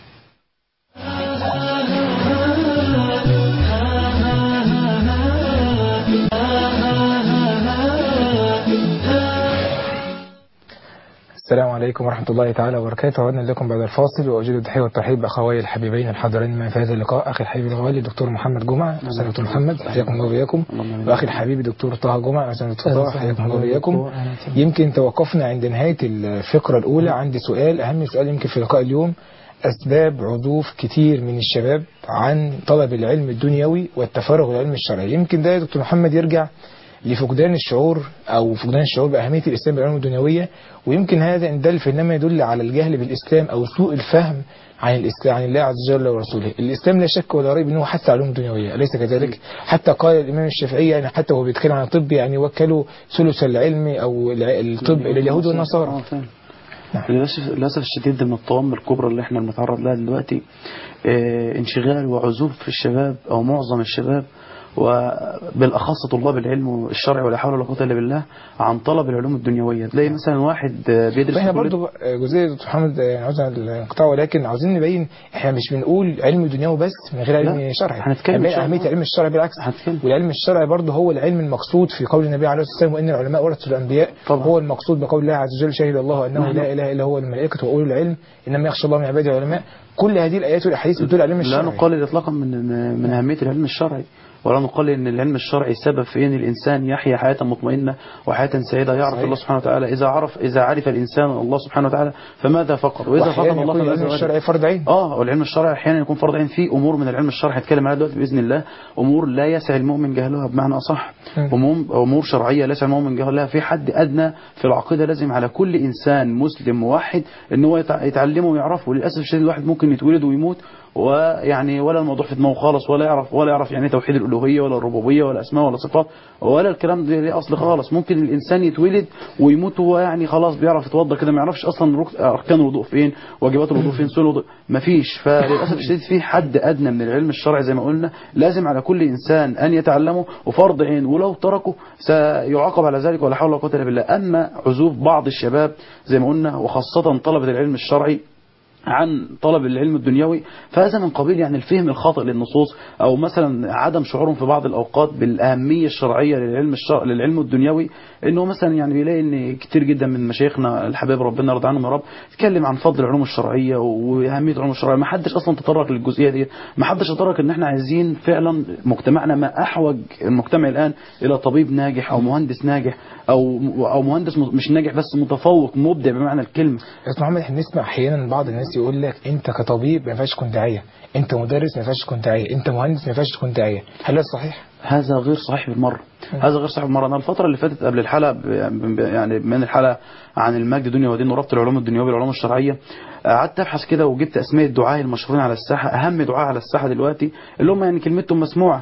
[SPEAKER 2] السلام عليكم ورحمة الله تعالى وبركاته. عدنا لكم بعد الفاصل وأجد التحية والترحيب بأخوي الحبيبين الحاضرين معي في هذا اللقاء، أخي الحبيب الغالي دكتور محمد جمعة. أهلا دكتور محمد، حياكم الله وبياكم. وأخي الحبيب دكتور طه جمعة. أهلا دكتور طه، حياكم الله وبياكم. يمكن توقفنا عند نهاية الفقرة الأولى عند سؤال أهم سؤال يمكن في لقاء اليوم، أسباب عزوف كتير من الشباب عن طلب العلم الدنيوي والتفرغ للعلم الشرعي. يمكن ده يا دكتور محمد يرجع لفقدان الشعور أو فقدان الشعور بأهمية الإسلام بالعلوم الدنيوية، ويمكن هذا إن دل فإنما يدل على الجهل بالإسلام أو سوء الفهم عن الإسلام عن الله عز وجل ورسوله. الإسلام لا شك ولا ريب أنه حتى على العلوم الدنيوية، أليس كذلك؟ حتى قال الإمام الشافعي يعني حتى وهو بيتكلم عن الطب يعني وكلوا ثلث العلم أو الطب إلى اليهود والنصارى.
[SPEAKER 3] للأسف للأسف الشديد من الطوام الكبرى اللي احنا بنتعرض لها دلوقتي اه انشغال وعزوف في الشباب أو معظم الشباب وبالأخص طلاب العلم الشرعي ولا حول ولا قوة إلا بالله عن طلب العلوم الدنيوية. تلاقي مثلا واحد بيدرس
[SPEAKER 2] احنا برضه جزئية دكتور محمد عاوزنا الانقطاع، ولكن عاوزين نبين احنا مش بنقول علم دنيوي بس من غير علم شرعي،
[SPEAKER 3] هنتكلم
[SPEAKER 2] بين أهمية العلم الشرعي بالعكس.
[SPEAKER 3] هنتكلم.
[SPEAKER 2] والعلم الشرعي برضه هو العلم المقصود في قول النبي عليه الصلاة والسلام وإن العلماء ورثوا الأنبياء.
[SPEAKER 3] طبعا.
[SPEAKER 2] هو المقصود بقول الله عز وجل شهد الله أنه لا إله إلا هو الملائكة وأولو العلم إنما يخشى الله من عباده العلماء. كل هذه الآيات والأحاديث بتدل على العلم الشرعي.
[SPEAKER 3] لا نقلل إطلاقا من من أهمية العلم الشرعي، ولا نقول ان العلم الشرعي سبب في ان الانسان يحيا حياه مطمئنه وحياه سعيده، يعرف صحيح. الله سبحانه وتعالى. اذا عرف اذا عرف الانسان الله سبحانه وتعالى فماذا فقد؟ واذا فقد الله فماذا
[SPEAKER 2] العلم الشرعي فرض عين.
[SPEAKER 3] اه والعلم الشرعي احيانا يكون فرض عين. في امور من العلم الشرعي هنتكلم عنها دلوقتي باذن الله، امور لا يسع المؤمن جهلها بمعنى اصح، امور امور شرعيه لا يسع المؤمن جهلها. في حد ادنى في العقيده لازم على كل انسان مسلم موحد ان هو يتعلمه ويعرفه. للاسف الشديد الواحد ممكن يتولد ويموت ويعني ولا الموضوع في دماغه خالص، ولا يعرف ولا يعرف يعني توحيد الالوهيه الالوهيه ولا الربوبيه ولا اسماء ولا صفات ولا الكلام ده ليه اصل خالص. ممكن الانسان يتولد ويموت وهو يعني خلاص بيعرف يتوضا كده، ما يعرفش اصلا اركان الوضوء فين، واجبات الوضوء فين، سنن الوضوء مفيش. فللاسف الشديد في حد ادنى من العلم الشرعي زي ما قلنا لازم على كل انسان ان يتعلمه، وفرض عين، ولو تركه سيعاقب على ذلك ولا حول ولا قوه الا بالله. اما عزوف بعض الشباب زي ما قلنا وخاصه طلبه العلم الشرعي عن طلب العلم الدنيوي، فهذا من قبيل يعني الفهم الخاطئ للنصوص، او مثلا عدم شعورهم في بعض الاوقات بالاهميه الشرعيه للعلم الشرع للعلم الدنيوي، انه مثلا يعني بيلاقي ان كتير جدا من مشايخنا الحبايب ربنا يرضى عنهم يا رب يتكلم عن فضل العلوم الشرعيه واهميه العلوم الشرعيه. ما حدش اصلا تطرق للجزئيه دي، ما حدش تطرق ان احنا عايزين فعلا مجتمعنا ما احوج المجتمع الان الى طبيب ناجح او مهندس ناجح او او مهندس مش ناجح بس متفوق مبدع بمعنى الكلمه.
[SPEAKER 2] يا محمد احنا بنسمع احيانا بعض الناس يقول لك انت كطبيب ما ينفعش تكون داعيه، انت مدرس ما ينفعش تكون داعيه، انت مهندس ما ينفعش تكون داعيه. هل ده صحيح؟
[SPEAKER 3] هذا غير صحيح بالمره، هذا غير صحيح بالمره. انا الفتره اللي فاتت قبل الحلقه يعني من الحلقه عن المجد الدنيا ودين وربط العلوم الدنيويه بالعلوم الشرعيه، قعدت ابحث كده وجبت اسماء الدعاة المشهورين على الساحه، اهم دعاة على الساحه دلوقتي اللي هم يعني كلمتهم مسموعه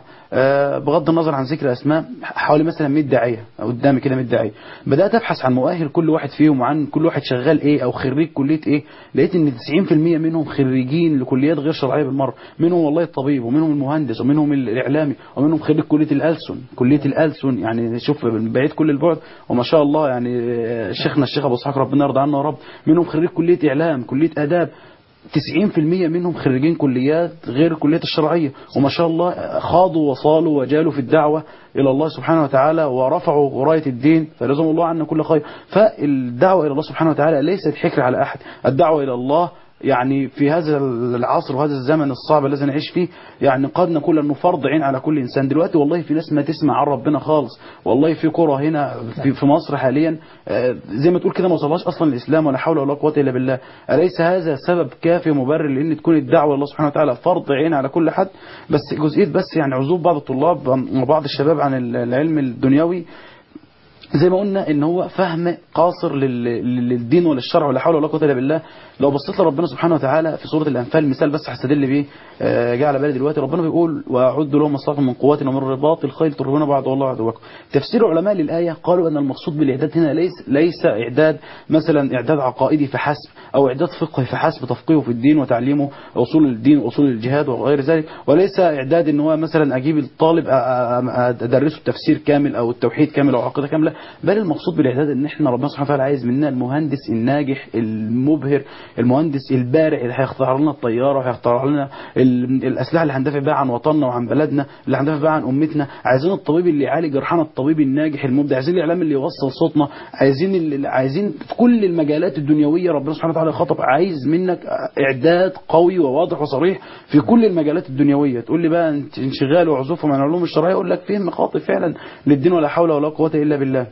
[SPEAKER 3] بغض النظر عن ذكر اسماء، حوالي مثلا مية داعيه قدامي كده مية داعيه. بدات ابحث عن مؤهل كل واحد فيهم وعن كل واحد شغال ايه او خريج كليه ايه، لقيت ان تسعين في المية منهم خريجين لكليات غير شرعيه بالمره، منهم والله الطبيب ومنهم المهندس ومنهم الاعلامي ومنهم خريج كليه الألسن، كليه الألسن يعني شوف بعيد كل البعد وما شاء الله. يعني شيخنا الشيخ ابو اسحاق ربنا يرضى عنه يا رب منهم خريج كليه اعلام كليه اداب، تسعين في المية منهم خريجين كليات غير الكليات الشرعيه وما شاء الله خاضوا وصالوا وجالوا في الدعوه الى الله سبحانه وتعالى ورفعوا رايه الدين، فلازم الله عنا كل خير. فالدعوه الى الله سبحانه وتعالى ليست حكر على احد، الدعوه الى الله يعني في هذا العصر وهذا الزمن الصعب الذي نعيش فيه يعني قد نقول انه فرض عين على كل انسان. دلوقتي والله في ناس ما تسمع عن ربنا خالص، والله في قرى هنا في, في مصر حاليا زي ما تقول كده ما وصلهاش اصلا الاسلام ولا حول ولا قوه الا بالله. اليس هذا سبب كافي مبرر لان تكون الدعوه لله سبحانه وتعالى فرض عين على كل حد؟ بس جزئيه بس يعني عزوف بعض الطلاب وبعض الشباب عن العلم الدنيوي زي ما قلنا ان هو فهم قاصر للدين وللشرع ولا حول ولا قوه الا بالله. لو بصيت لربنا سبحانه وتعالى في سوره الانفال مثال بس هستدل بيه جه على بالي دلوقتي، ربنا بيقول واعدوا لهم ما استطعتم من قوه ومن رباط الخيل ترهبون بعد والله عدوكم. تفسير علماء للايه قالوا ان المقصود بالاعداد هنا ليس ليس اعداد مثلا اعداد عقائدي فحسب او اعداد فقهي فحسب تفقيهه في الدين وتعليمه اصول الدين واصول الجهاد وغير ذلك، وليس اعداد ان هو مثلا اجيب الطالب ادرسه التفسير كامل او التوحيد كامل او عقيده كامله، بل المقصود بالاعداد ان احنا ربنا سبحانه وتعالى عايز مننا المهندس الناجح المبهر، المهندس البارع اللي هيخترع لنا الطياره وهيخترع لنا الاسلحه اللي هندافع بها عن وطننا وعن بلدنا، اللي هندافع بها عن امتنا. عايزين الطبيب اللي يعالج جرحنا، الطبيب الناجح المبدع، عايزين الاعلام اللي يوصل صوتنا، عايزين عايزين في كل المجالات الدنيويه ربنا سبحانه وتعالى خطب عايز منك اعداد قوي وواضح وصريح في كل المجالات الدنيويه. تقول لي بقى انشغال وعزوفهم عن العلوم الشرعيه، اقول لك فهم خاطئ فعلا للدين ولا حول ولا قوه الا بالله.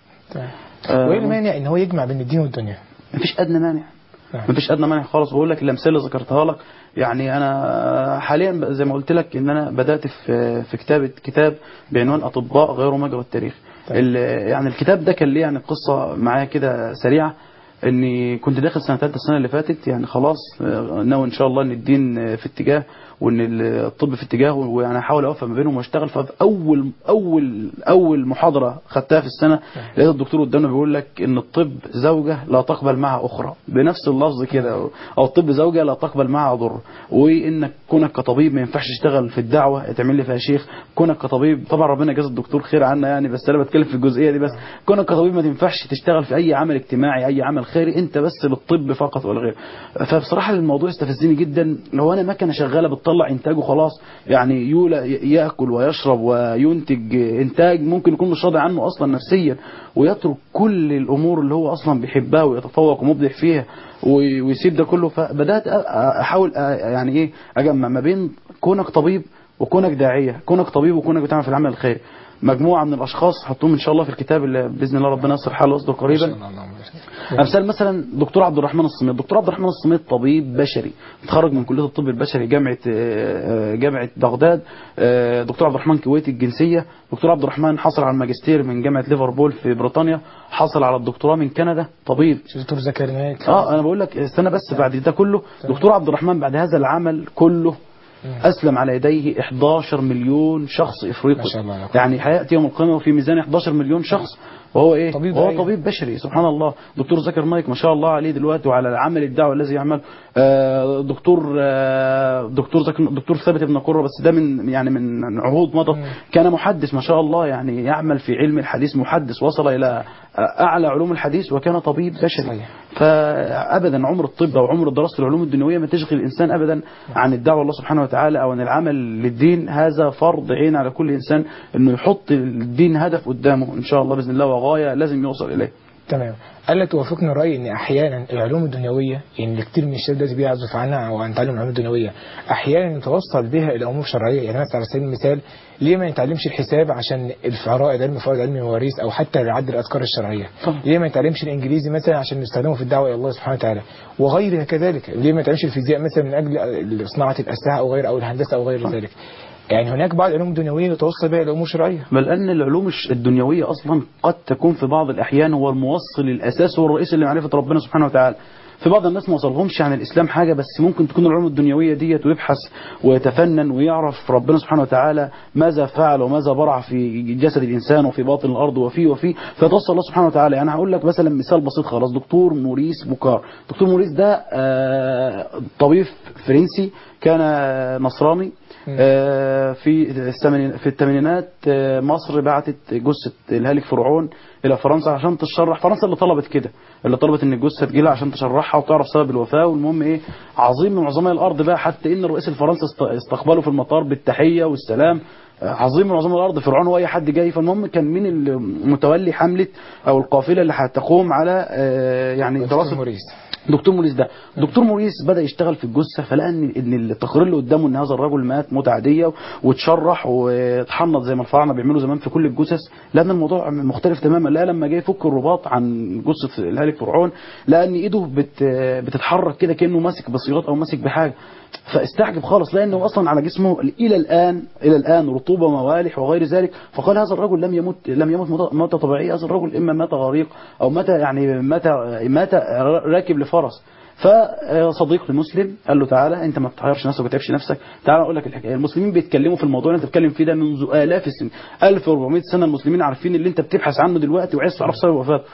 [SPEAKER 2] آه وايه المانع ان هو يجمع بين الدين والدنيا؟
[SPEAKER 3] مفيش ادنى مانع، مفيش ادنى مانع خالص. بقول لك الامثله اللي ذكرتها لك يعني انا حاليا زي ما قلت لك ان انا بدات في في كتابه كتاب بعنوان اطباء غير مجرى التاريخ. يعني الكتاب ده كان ليه يعني قصه معايا كده سريعه، اني كنت داخل سنه ثالثه السنه اللي فاتت يعني خلاص ناوي ان شاء الله ان الدين في اتجاه وان الطب في اتجاه ويعني احاول اوفق ما بينهم واشتغل. ففي اول اول اول محاضره خدتها في السنه لقيت الدكتور قدامنا بيقول لك ان الطب زوجه لا تقبل معها اخرى بنفس اللفظ كده، او الطب زوجه لا تقبل معها ضر، وانك كونك كطبيب ما ينفعش تشتغل في الدعوه تعمل لي فيها شيخ، كونك كطبيب طبعا ربنا يجازي الدكتور خير عنا يعني بس انا بتكلم في الجزئيه دي بس، كونك كطبيب ما تنفعش تشتغل في اي عمل اجتماعي اي عمل خيري، انت بس للطب فقط ولا غير. فبصراحه الموضوع استفزني جدا، لو انا مكنه شغاله بتطلع انتاجه خلاص يعني يولى ياكل ويشرب وينتج انتاج ممكن يكون مش راضي عنه اصلا نفسيا ويترك كل الامور اللي هو اصلا بيحبها ويتفوق ومبدع فيها ويسيب ده كله. فبدات احاول يعني ايه اجمع ما بين كونك طبيب وكونك داعيه، كونك طبيب وكونك بتعمل في العمل الخيري. مجموعه من الاشخاص حطوهم ان شاء الله في الكتاب اللي باذن الله ربنا يصلح حاله ويصدر قريبا. امثال مثلا دكتور عبد الرحمن الصميت، دكتور عبد الرحمن الصميت طبيب بشري متخرج من كليه الطب البشري جامعه جامعه بغداد، دكتور عبد الرحمن كويتي الجنسيه، دكتور عبد الرحمن حصل على الماجستير من جامعه ليفربول في بريطانيا، حصل على الدكتوراه من كندا طبيب.
[SPEAKER 2] دكتور زكريا
[SPEAKER 3] اه انا بقول لك استنى بس بعد ده كله دكتور عبد الرحمن بعد هذا العمل كله أسلم على يديه إحدى عشر مليون شخص إفريقي،
[SPEAKER 2] ما شاء الله.
[SPEAKER 3] يعني هيأتي يوم القيامة وفي ميزان إحدى عشر مليون شخص، وهو إيه؟
[SPEAKER 2] طبيب
[SPEAKER 3] وهو
[SPEAKER 2] أيوة.
[SPEAKER 3] طبيب بشري. سبحان الله. دكتور زكر نايك ما شاء الله عليه دلوقتي وعلى العمل الدعوة الذي يعمل. آه دكتور آه دكتور زكر دكتور ثابت بن قرة، بس ده من يعني من عهود مضت، كان محدث ما شاء الله، يعني يعمل في علم الحديث، محدث وصل إلى أعلى علوم الحديث وكان طبيب بشري. فأبدا عمر الطب أو عمر دراسة العلوم الدنيوية ما تشغل الإنسان أبدا عن الدعوة الله سبحانه وتعالى أو عن العمل للدين. هذا فرض عين على كل إنسان إنه يحط الدين هدف قدامه إن شاء الله بإذن الله وغاية لازم يوصل إليه.
[SPEAKER 2] تمام. ألا توافقنا الرأي أن أحيانا العلوم الدنيوية يعني كتير من الشباب دلوقتي بيعزف عنها أو عن تعلم العلوم الدنيوية أحيانا يتوصل بها إلى أمور شرعية؟ يعني مثلا على سبيل المثال ليه ما نتعلمش الحساب عشان الفرائض علم فرائض علم المواريث أو حتى يعد الأذكار الشرعية؟ ليه ما نتعلمش الإنجليزي مثلا عشان نستخدمه في الدعوة إلى الله سبحانه وتعالى وغيرها كذلك؟ ليه ما نتعلمش الفيزياء مثلا من أجل صناعة الأسلحة أو غير أو الهندسة أو غير ذلك؟ يعني هناك بعض العلوم الدنيوية يتوصل بها إلى أمور شرعية،
[SPEAKER 3] بل أن العلوم الدنيوية أصلا قد تكون في بعض الأحيان هو الموصل الأساس والرئيس لمعرفة ربنا سبحانه وتعالى. في بعض الناس ما وصلهمش عن الإسلام حاجة، بس ممكن تكون العلوم الدنيوية ديت ويبحث ويتفنن ويعرف ربنا سبحانه وتعالى ماذا فعل وماذا برع في جسد الإنسان وفي باطن الأرض وفي وفي فتوصل الله سبحانه وتعالى. يعني هقول لك مثلا مثال بسيط خلاص. دكتور موريس بوكار، دكتور موريس ده طبيب فرنسي كان نصراني. في في الثمانينات مصر بعتت جثة الهالك فرعون إلى فرنسا عشان تشرح. فرنسا اللي طلبت كده، اللي طلبت ان الجثة تجيلها عشان تشرحها وتعرف سبب الوفاة. والمهم ايه، عظيم من عظماء الارض بقى، حتى ان الرئيس الفرنسي استقبله في المطار بالتحية والسلام. عظيم من عظماء الارض فرعون واي حد جاي. فالمهم كان مين المتولي حملة او القافلة اللي هتقوم على يعني دراسة
[SPEAKER 2] موريس؟
[SPEAKER 3] دكتور موريس ده. دكتور موريس بدأ يشتغل في الجثة، فلقى ان ان التقرير اللي قدامه ان هذا الرجل مات موت عادية وتشرح واتحنط زي ما الفراعنه بيعملوا زمان في كل الجثث. لان الموضوع مختلف تماما. لا لما جاي يفك الرباط عن جثة الهالك فرعون لقى ان ايده بت بتتحرك كده كأنه ماسك بصيغات او ماسك بحاجة. فاستعجب خالص لانه اصلا على جسمه الى الان الى الان رطوبه موالح وغير ذلك. فقال هذا الرجل لم يمت لم يمت موته طبيعيه، هذا الرجل اما مات غريق او مات يعني مات مات راكب لفرس. فصديق المسلم قال له تعالى انت ما تطهرش نفسك وتعبش نفسك، تعالى اقول لك الحكايه. المسلمين بيتكلموا في الموضوع اللي انت بتتكلم فيه ده منذ الاف السنين، ألف وأربعمائة سنه المسلمين عارفين اللي انت بتبحث عنه دلوقتي وعايز تعرف سبب وفاته.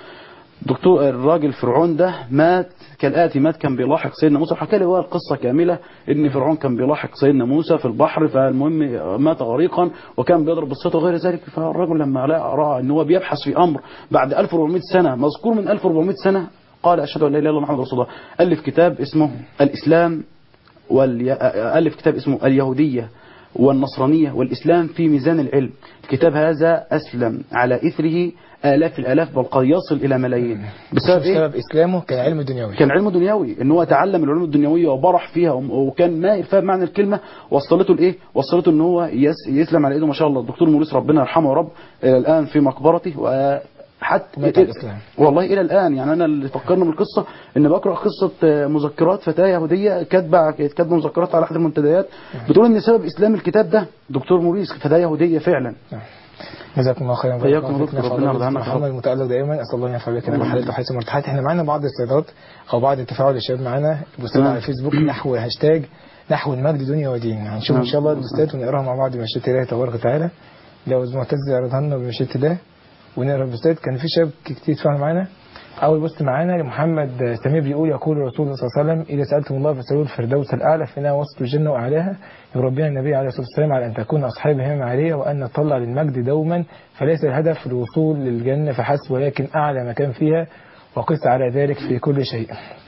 [SPEAKER 3] دكتور الراجل فرعون ده مات كالآتي، مات كان بيلاحق سيدنا موسى. حكى لي هو القصة كاملة ان فرعون كان بيلاحق سيدنا موسى في البحر، فالمهم مات غريقا وكان بيضرب بالصوت وغير ذلك. فالرجل لما رأى ان هو بيبحث في امر بعد ألف وأربعمائة سنة مذكور من ألف وأربعمائة سنة قال اشهد ان لا اله الا الله محمد رسول الله. الف كتاب اسمه الاسلام والي... الف كتاب اسمه اليهودية والنصرانية والإسلام في ميزان العلم. الكتاب هذا أسلم على إثره آلاف الآلاف بل قد يصل إلى ملايين.
[SPEAKER 2] بسبب إيه؟ بسبب إسلامه كان علم دنيوي،
[SPEAKER 3] كان علم دنيوي إن هو تعلم العلوم الدنيوية وبرح فيها وكان ما فاهم معنى الكلمة. وصلته لإيه؟ وصلته إن هو يس... يسلم على إيده ما شاء الله. الدكتور موريس ربنا يرحمه يا رب إلى الآن في مقبرته و حتى
[SPEAKER 2] الإسلام.
[SPEAKER 3] والله إلى الآن. يعني أنا اللي فكرنا بالقصة إن بقرأ قصة مذكرات فتاة يهودية كاتبة كاتبة مذكرات على أحد المنتديات بتقول إن سبب إسلام الكتاب ده دكتور موريس فتاة يهودية فعلا.
[SPEAKER 2] جزاكم الله خيرا.
[SPEAKER 3] حياكم دكتور ربنا يرضى عنك.
[SPEAKER 2] محمد المتألق دائما اسال الله ان ينفع بك بحالته حيث مرتاحات. احنا معانا بعض الصيدات او بعض التفاعل الشباب معانا بوستات على الفيسبوك نحو هاشتاج نحو المجد دنيا ودين. هنشوف ان شاء الله البوستات ونقراها مع بعض بمشيئة الله تبارك وتعالى. لو معتز يعرضها لنا بمشيئة الله ونقرا البوستات. كان في شباب كتير يتفاعل معانا. اول بوست معانا لمحمد سمير بيقول يقول الرسول صلى الله عليه وسلم اذا سالتم الله فاسالوه الفردوس الاعلى فانها وسط الجنه واعلاها. يربينا النبي عليه الصلاه والسلام على ان تكون اصحاب همم عاليه وان نتطلع للمجد دوما، فليس الهدف الوصول للجنه فحسب ولكن اعلى مكان فيها وقس على ذلك في كل شيء.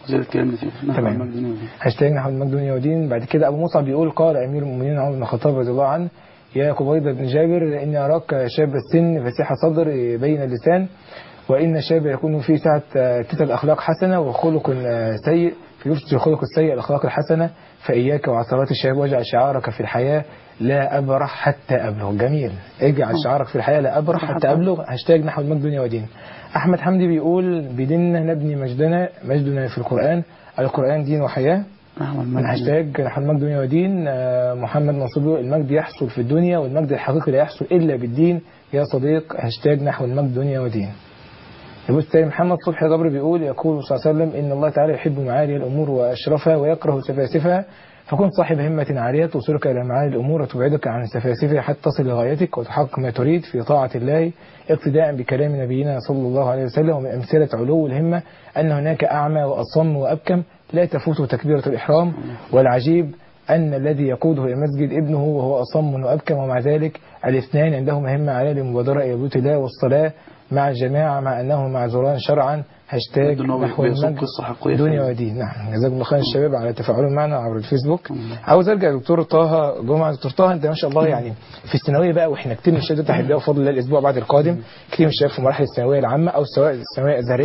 [SPEAKER 2] تمام. هاشتاج نحو المجد دنيا ودين. بعد كده ابو مصعب بيقول قال امير المؤمنين عمر بن الخطاب رضي الله عنه يا قبيضة بن جابر إني أراك شاب السن فسيح صدر بين اللسان وإن الشاب يكون فيه سعة تلك الأخلاق حسنة وخلق سيء فيفسد الخلق السيء الأخلاق الحسنة فإياك وعثرات الشباب واجعل شعارك في الحياة لا أبرح حتى أبلغ. جميل. اجعل شعارك في الحياة لا أبرح حتى أبلغ. هاشتاج نحو المجد دنيا ودين. أحمد حمدي بيقول بديننا نبني مجدنا مجدنا في القرآن القرآن دين وحياة. من هاشتاج نحو المجد دنيا ودين. محمد نصيب المجد يحصل في الدنيا والمجد الحقيقي لا يحصل إلا بالدين يا صديق. هاشتاج نحو المجد دنيا ودين. البوست الثاني محمد صبحي جبر بيقول يقول صلى الله عليه وسلم إن الله تعالى يحب معالي الأمور وأشرفها ويكره سفاسفها، فكن صاحب همة عالية توصلك إلى معالي الأمور وتبعدك عن سفاسفها حتى تصل لغايتك وتحقق ما تريد في طاعة الله، اقتداء بكلام نبينا صلى الله عليه وسلم. ومن أمثلة علو الهمة أن هناك أعمى وأصم وأبكم لا تفوت تكبيرة الإحرام، والعجيب أن الذي يقوده إلى المسجد ابنه وهو أصم وأبكم، ومع ذلك الاثنان عندهما همة عالية للمبادرة إلى بيوت الله والصلاة مع الجماعة مع أنهما معذوران شرعا. هاشتاج نحو المجد دنيا ودين. نعم، جزاكم الله خير الشباب على تفاعلهم معنا عبر الفيسبوك. عاوز ارجع لدكتور طه جمعه. دكتور طه انت ما شاء الله يعني في الثانويه بقى، واحنا كتير من الشباب ده هيبداوا بفضل الله الاسبوع بعد القادم، كتير من الشباب في مراحل الثانويه العامه او سواء الثانويه الازهريه.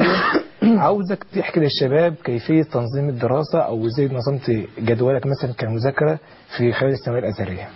[SPEAKER 2] عاوزك تحكي للشباب كيفيه تنظيم الدراسه او ازاي نظمت جدولك مثلا كمذاكره في خلال الثانويه الازهريه.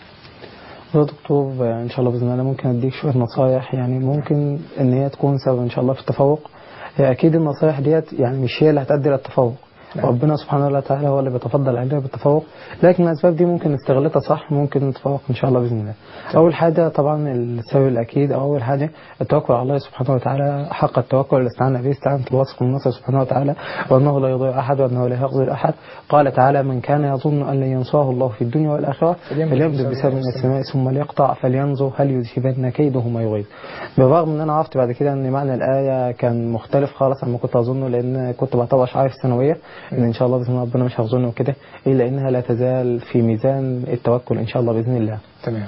[SPEAKER 4] يا دكتور ان شاء الله باذن الله ممكن اديك شويه نصايح يعني ممكن ان هي تكون سبب ان شاء الله في التفوق. هي اكيد النصايح ديت يعني مش هي اللي هتؤدي للتفوق، ربنا سبحانه وتعالى هو اللي بيتفضل علينا بالتفوق، لكن الاسباب دي ممكن نستغلتها صح ممكن نتفوق ان شاء الله باذن الله. اول حاجه طبعا السبب الاكيد او اول حاجه التوكل على الله سبحانه وتعالى حق التوكل اللي استعنا به استعانة الواثق من الله سبحانه وتعالى، وانه لا يضيع احد وانه لا يخذل احد. قال تعالى من كان يظن ان لن ينصره الله في الدنيا والاخره فليبدأ بسبب من السماء ثم ليقطع فلينظر هل يذهبن كيده ما يغيظ. بالرغم ان انا عرفت بعد كده ان معنى الايه كان مختلف خالص عن ما كنت اظنه، لان كنت بعتبر اشعار في الثانويه ان ان شاء الله باذن الله ربنا مش هيخذلنا وكده، الا انها لا تزال في ميزان التوكل ان شاء الله باذن الله.
[SPEAKER 2] تمام.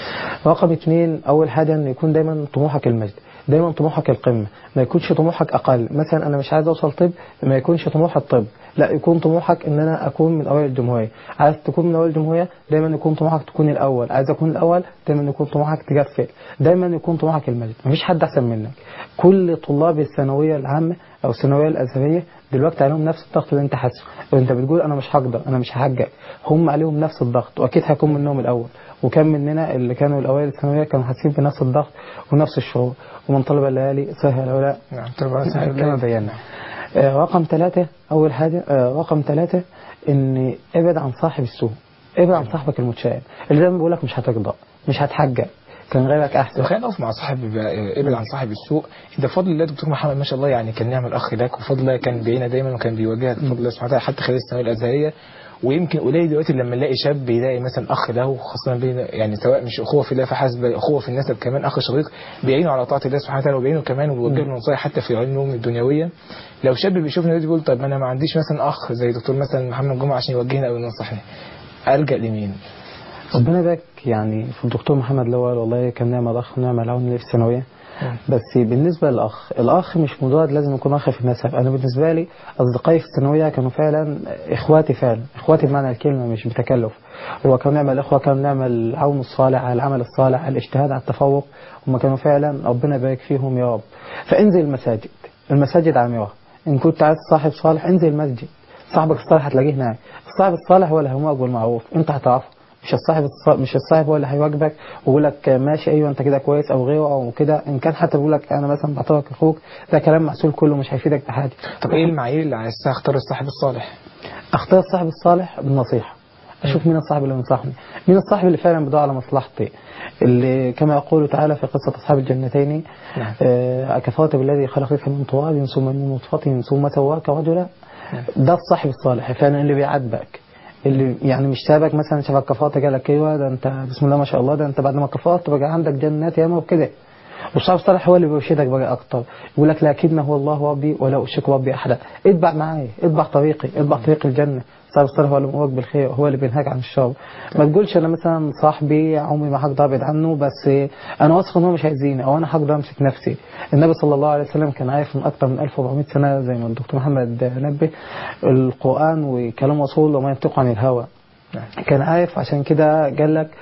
[SPEAKER 4] رقم اثنين اول حاجه ان يكون دايما طموحك المجد، دايما طموحك القمه، ما يكونش طموحك اقل. مثلا انا مش عايز اوصل طب، ما يكونش طموح الطب، لا يكون طموحك ان انا اكون من اوائل الجمهوريه. عايز تكون من اوائل الجمهوريه دايما يكون طموحك تكون الاول، عايز اكون الاول دايما يكون طموحك تقفل، دايما يكون طموحك المجد. مفيش حد احسن منك. كل طلاب الثانويه العامه او الثانويه الازهريه دلوقتي عليهم نفس الضغط اللي انت حاسه، وانت بتقول انا مش هقدر انا مش هحقق، هم عليهم نفس الضغط واكيد هيكون منهم الاول. وكم مننا اللي كانوا الاوائل الثانويه كانوا حاسين بنفس الضغط ونفس الشعور. ومن طلب الليالي سهل العلاء.
[SPEAKER 2] نعم طبعا
[SPEAKER 4] كما بينا. آه رقم ثلاثة أول حاجة آه رقم ثلاثة إن ابعد عن صاحب السوء، ابعد عن صاحبك المتشائم اللي دايما بيقول لك مش هتقدر مش هتحقق كان غيرك احسن.
[SPEAKER 2] خلينا نقف مع صاحب ابعد عن صاحب السوء. ده بفضل الله دكتور محمد ما شاء الله يعني كان نعمل اخ لك، وفضل الله كان بينا دايما وكان بيواجهك بفضل الله سبحانه وتعالى حتى خلال الثانويه الازهريه. ويمكن قليل دلوقتي لما نلاقي شاب يلاقي مثلا اخ له خاصه بين يعني سواء مش اخوه في الله فحسب، اخوه في النسب كمان، اخ شقيق بيعينه على طاعه الله سبحانه وتعالى وبيعينه كمان وبيوجه له نصايح حتى في علوم الدنيويه. لو شاب بيشوفني دلوقتي بيقول طب انا ما عنديش مثلا اخ زي دكتور مثلا محمد جمعه عشان يوجهني او ينصحني، الجا لمين؟
[SPEAKER 4] ربنا يبارك يعني في الدكتور محمد لوال، والله كان نعمه الاخ ونعمه العون اللي في الثانويه. بس بالنسبه للاخ، الاخ مش مجرد لازم يكون اخ في النسب. انا بالنسبه لي اصدقائي في الثانويه كانوا فعلا اخواتي، فعلا اخواتي بمعنى الكلمه مش بتكلف. هو كانوا نعمل الاخوه، كانوا نعمل العون الصالح على العمل الصالح على الاجتهاد على التفوق، هم كانوا فعلا ربنا يبارك فيهم يا رب. فانزل المساجد، المساجد عامره. ان كنت عايز صاحب صالح انزل المسجد، صاحبك الصالح هتلاقيه هناك. الصاحب الصالح هو اللي هيمرك بالمعروف، انت هتعرفه، مش الصاحب مش الصاحب هو اللي هيواجبك ويقول لك ماشي ايوه انت كده كويس او غيره او كده. ان كان حتى بيقول لك انا مثلا بعتبرك اخوك، ده كلام محسول كله مش هيفيدك بحاجه.
[SPEAKER 2] طب ايه المعايير اللي عايز اختار الصاحب الصالح؟
[SPEAKER 4] اختار الصاحب الصالح بالنصيحه، اشوف مين الصاحب اللي ينصحني، مين الصاحب اللي فعلا بيدور على مصلحتي، اللي كما يقول تعالى في قصه اصحاب الجنتين اكفرت بالذي خلقك من تراب ثم من نطفه ثم سواك رجلا. ده الصاحب الصالح فعلا اللي بيعاتبك، اللي يعني مش سابك مثلا شافك كفرت قال لك ايوه ده انت بسم الله ما شاء الله ده انت بعد ما كفرت بقى عندك جنات ياما وكده. والصاحب الصالح هو اللي بيرشدك بقى اكتر، يقول لك لكن هو الله ربي ولا اشرك ربي احدا، اتبع معايا، اتبع طريقي، اتبع طريق الجنه. الصاحب الصالح هو اللي بيأمرك بالخير، هو اللي بينهاك عن الشر. ما تقولش انا مثلا صاحبي عمري ما هقدر ابعد عنه بس انا واثق ان هو مش هيأذيني او انا هقدر امسك نفسي. النبي صلى الله عليه وسلم كان عارف من اكثر من ألف وأربعمائة سنه زي ما الدكتور محمد نبه القران وكلام رسول وما ينطق عن الهوى. كان عارف، عشان كده قال لك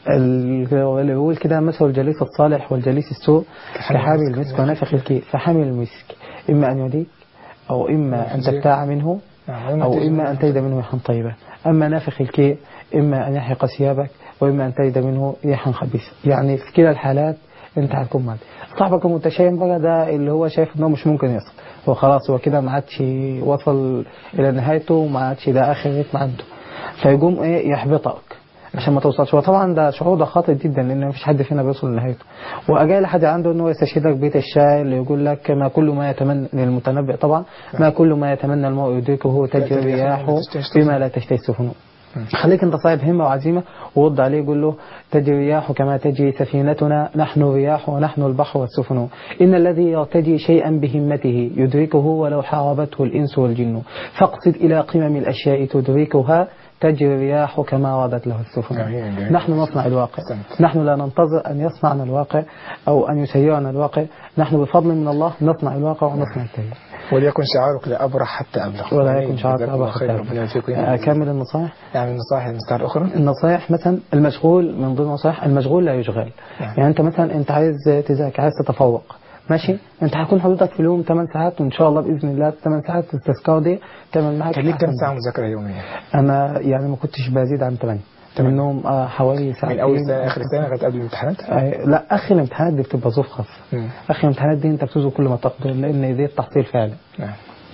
[SPEAKER 4] اللي بيقول كده مثل الجليس الصالح والجليس السوء كحامل المسك ونافخ الكير. فحامل المسك اما ان يديك او اما ان تبتاع منه او اما ان تجد منه ريحا طيبه، اما نافخ الكير اما ان يحرق ثيابك واما ان تجد منه ريحا خبيثه. يعني في كلا الحالات انت هتكون معاه. صاحبك المتشائم بقى ده اللي هو شايف انه مش ممكن يصل، هو خلاص هو كده ما عادش وصل الى نهايته وما عادش ده اخر رتم عنده، فيقوم ايه يحبطك. عشان ما توصلش. وطبعا ده شعور ده خاطئ جدا، لان مفيش حد فينا بيوصل لنهايته. واجاي لحد عنده ان هو يستشهدك بيت الشاعر اللي يقول لك ما كل ما يتمنى للمتنبئ طبعا ما كل ما يتمنى المرء يدركه تجري رياحه بما لا تشتهي السفن. خليك انت صاحب همه وعزيمه ورد عليه يقول له تجري رياح كما تجري سفينتنا نحن الرياح ونحن البحر والسفن ان الذي يرتجي شيئا بهمته يدركه ولو حاربته الانس والجن فاقصد الى قمم الاشياء تدركها تجري الرياح كما وردت له السفن. نحن نصنع الواقع، نحن لا ننتظر أن يصنعنا الواقع أو أن يسيرنا الواقع، نحن بفضل من الله نصنع الواقع ونصنع التغيير.
[SPEAKER 2] وليكن شعارك لا أبرح حتى أبلغ.
[SPEAKER 4] ولا يكن شعارك لا أبرح حتى أبلغ. أكمل النصائح.
[SPEAKER 2] يعني النصائح المستعار الأخرى.
[SPEAKER 4] النصائح مثلا المشغول من ضمن النصائح المشغول لا يشغل. يعني, يعني أنت مثلا أنت عايز تذاكر عايز تتفوق ماشي، انت هيكون حضرتك في اليوم ثمان ساعات وان شاء الله باذن الله ثمان ساعات التذكار دي تعمل معاك.
[SPEAKER 2] كان ليك كام ساعه مذاكره يوميا؟
[SPEAKER 4] انا يعني ما كنتش بزيد عن ثمانية منهم آه حوالي ساعتين.
[SPEAKER 2] من اول سنه اخر السنه لغايه قبل الامتحانات؟
[SPEAKER 4] آه لا اخر الامتحانات دي بتبقى ظروف خاصه. اخر الامتحانات دي انت بتبذل كل ما تقدر لان دي التحصيل فعلا. نعم.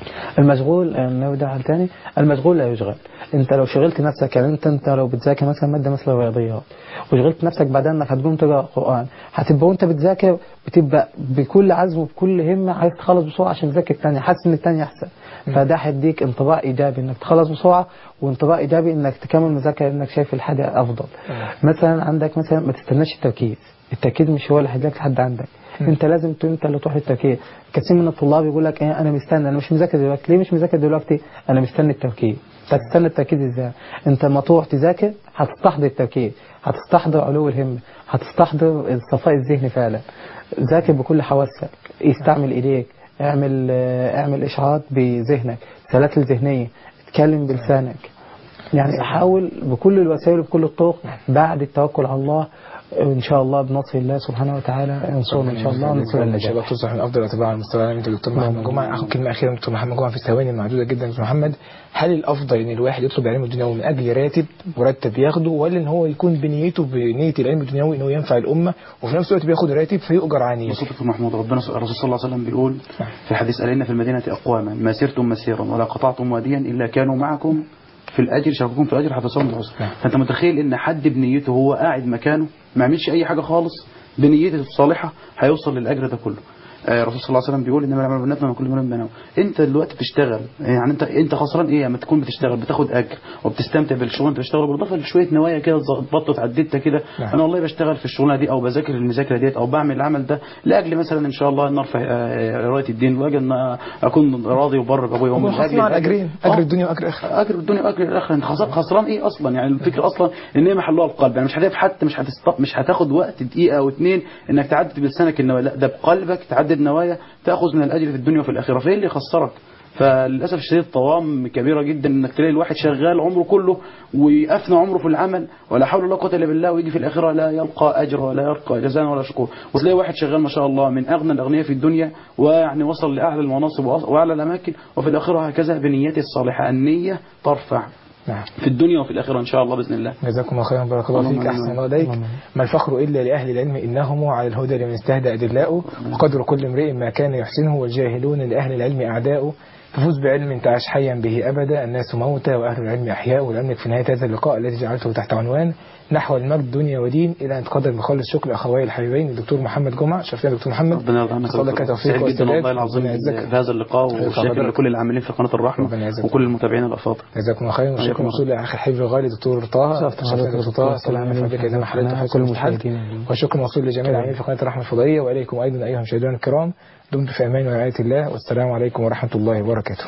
[SPEAKER 4] المشغول نرجع على تاني المشغول لا يشغل. انت لو شغلت نفسك يعني انت انت لو بتذاكر مثلا ماده مثل الرياضيات وشغلت نفسك بعدين انك هتقوم تقرا قران هتبقى وانت بتذاكر بتبقى بكل عزم وبكل همه عايز تخلص بسرعه عشان تذاكر الثانيه حاسس ان الثانيه احسن. فده هيديك انطباع ايجابي انك تخلص بسرعه وانطباع ايجابي انك تكمل مذاكره انك شايف الحاجه افضل. مثلا عندك مثلا ما تستناش التركيز، التركيز مش هو اللي هيجيلك لحد عندك. انت لازم انت اللي تروح للتركيز. كثير من الطلاب يقول لك ايه انا مستني انا مش مذاكر دلوقتي. ليه مش مذاكر دلوقتي؟ انا مستني التركيز. هتستنى التركيز ازاي؟ انت لما تروح تذاكر هتستحضر التركيز، هتستحضر علو الهمه، هتستحضر الصفاء الذهني فعلا. ذاكر بكل حواسك، استعمل ايديك، اعمل اعمل اشعاعات بذهنك، سلاسل ذهنيه، اتكلم بلسانك. يعني حاول بكل الوسائل وبكل الطرق بعد التوكل على الله ان شاء الله بنصر الله سبحانه وتعالى ينصرنا ان شاء الله ونصر النجاح.
[SPEAKER 2] ان شاء الله تصبح من افضل الاتباع على المستوى العالمي. دكتور محمد جمعه، اخد كلمه اخيره من دكتور محمد جمعه في ثواني معدوده جدا. دكتور محمد، هل الافضل ان الواحد يطلب العلم الدنيوي من اجل راتب مرتب ياخده، ولا ان هو يكون بنيته بنيه العلم الدنيوي انه ينفع الامه وفي نفس الوقت بياخد راتب فيؤجر على نيته؟
[SPEAKER 3] دكتور محمود، ربنا الرسول صلى الله عليه وسلم بيقول في حديث علينا في المدينه اقواما ما سرتم مسيرا ولا قطعتم واديا الا كانوا معكم في الاجر شاركوكم في الاجر حفظهم العسر. فانت متخيل ان حد بنيته هو قاعد مكانه ما يعملش اي حاجه خالص بنيته الصالحه هيوصل للاجر ده كله. الرسول صلى الله عليه وسلم بيقول انما الاعمال بالنيات وكل امرئ بما نوى. انت دلوقتي بتشتغل يعني انت انت خسران ايه لما تكون بتشتغل بتاخد اجر وبتستمتع بالشغل انت بتشتغل بالاضافه لشويه نوايا كده ظبطت عدتها كده. انا والله بشتغل في الشغلانه دي او بذاكر المذاكره ديت او بعمل العمل ده لاجل مثلا ان شاء الله ان ارفع رايه الدين واجل ان اكون راضي وبر ابويا وامي.
[SPEAKER 2] لاجل اجرين اجر الدنيا واجر الاخره.
[SPEAKER 3] اجر الدنيا واجر الاخره. انت خسران خسران ايه اصلا؟ يعني الفكره اصلا ان هي محلها القلب. يعني مش هتعرف حتى مش هتست مش هتاخد وقت دقيقه او اتنين انك تعدد بلسانك النوايا، لا ده بقلبك تعدد نوايا تاخذ من الاجر في الدنيا وفي الاخره. فايه اللي يخسرك؟ فللاسف الشديد طوام كبيره جدا انك تلاقي الواحد شغال عمره كله ويفنى عمره في العمل ولا حول ولا قوه الا بالله ويجي في الاخره لا يلقى اجر ولا يلقى جزاء ولا شكور. وتلاقي واحد شغال ما شاء الله من اغنى الاغنياء في الدنيا ويعني وصل لاعلى المناصب واعلى الاماكن وفي الاخره هكذا بنيته الصالحه. النيه ترفع نعم. في الدنيا وفي الآخرة إن شاء الله بإذن الله.
[SPEAKER 2] جزاكم الله خيرا بارك الله فيك. أحسن الله إليك. ما الفخر إلا لأهل العلم إنهم على الهدى لمن استهدى أدلاؤه وقدر كل امرئ ما كان يحسنه والجاهلون لأهل العلم أعداؤه. ففوز بعلم تعش حيا به أبدا الناس موتى وأهل العلم أحياء. والعلم في نهاية هذا اللقاء الذي جعلته تحت عنوان نحو المجد دنيا ودين إلى أن تقدم بخالص شكر أخوي الحبيبين الدكتور محمد جمعة. شرفتنا دكتور محمد.
[SPEAKER 3] ربنا يرضى عنك. سعيد جدا والله العظيم بهذا اللقاء وشكرا لكل العاملين في قناة الرحمة وكل المتابعين الأفاضل.
[SPEAKER 2] جزاكم الله خيرا وشكرا موصول لأخي الحبيب الغالي دكتور طه. شرفتنا دكتور طه. السلام عليكم إذا ما حضرتك كل المشاهدين. وشكرا موصول لجميع العاملين في قناة الرحمة الفضائية وإليكم أيضا أيها المشاهدون الكرام. دمتم في أمان ورعاية الله والسلام عليكم ورحمة الله وبركاته.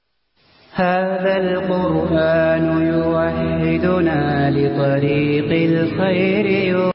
[SPEAKER 1] هذا القرآن يوحدنا لطريق الخير.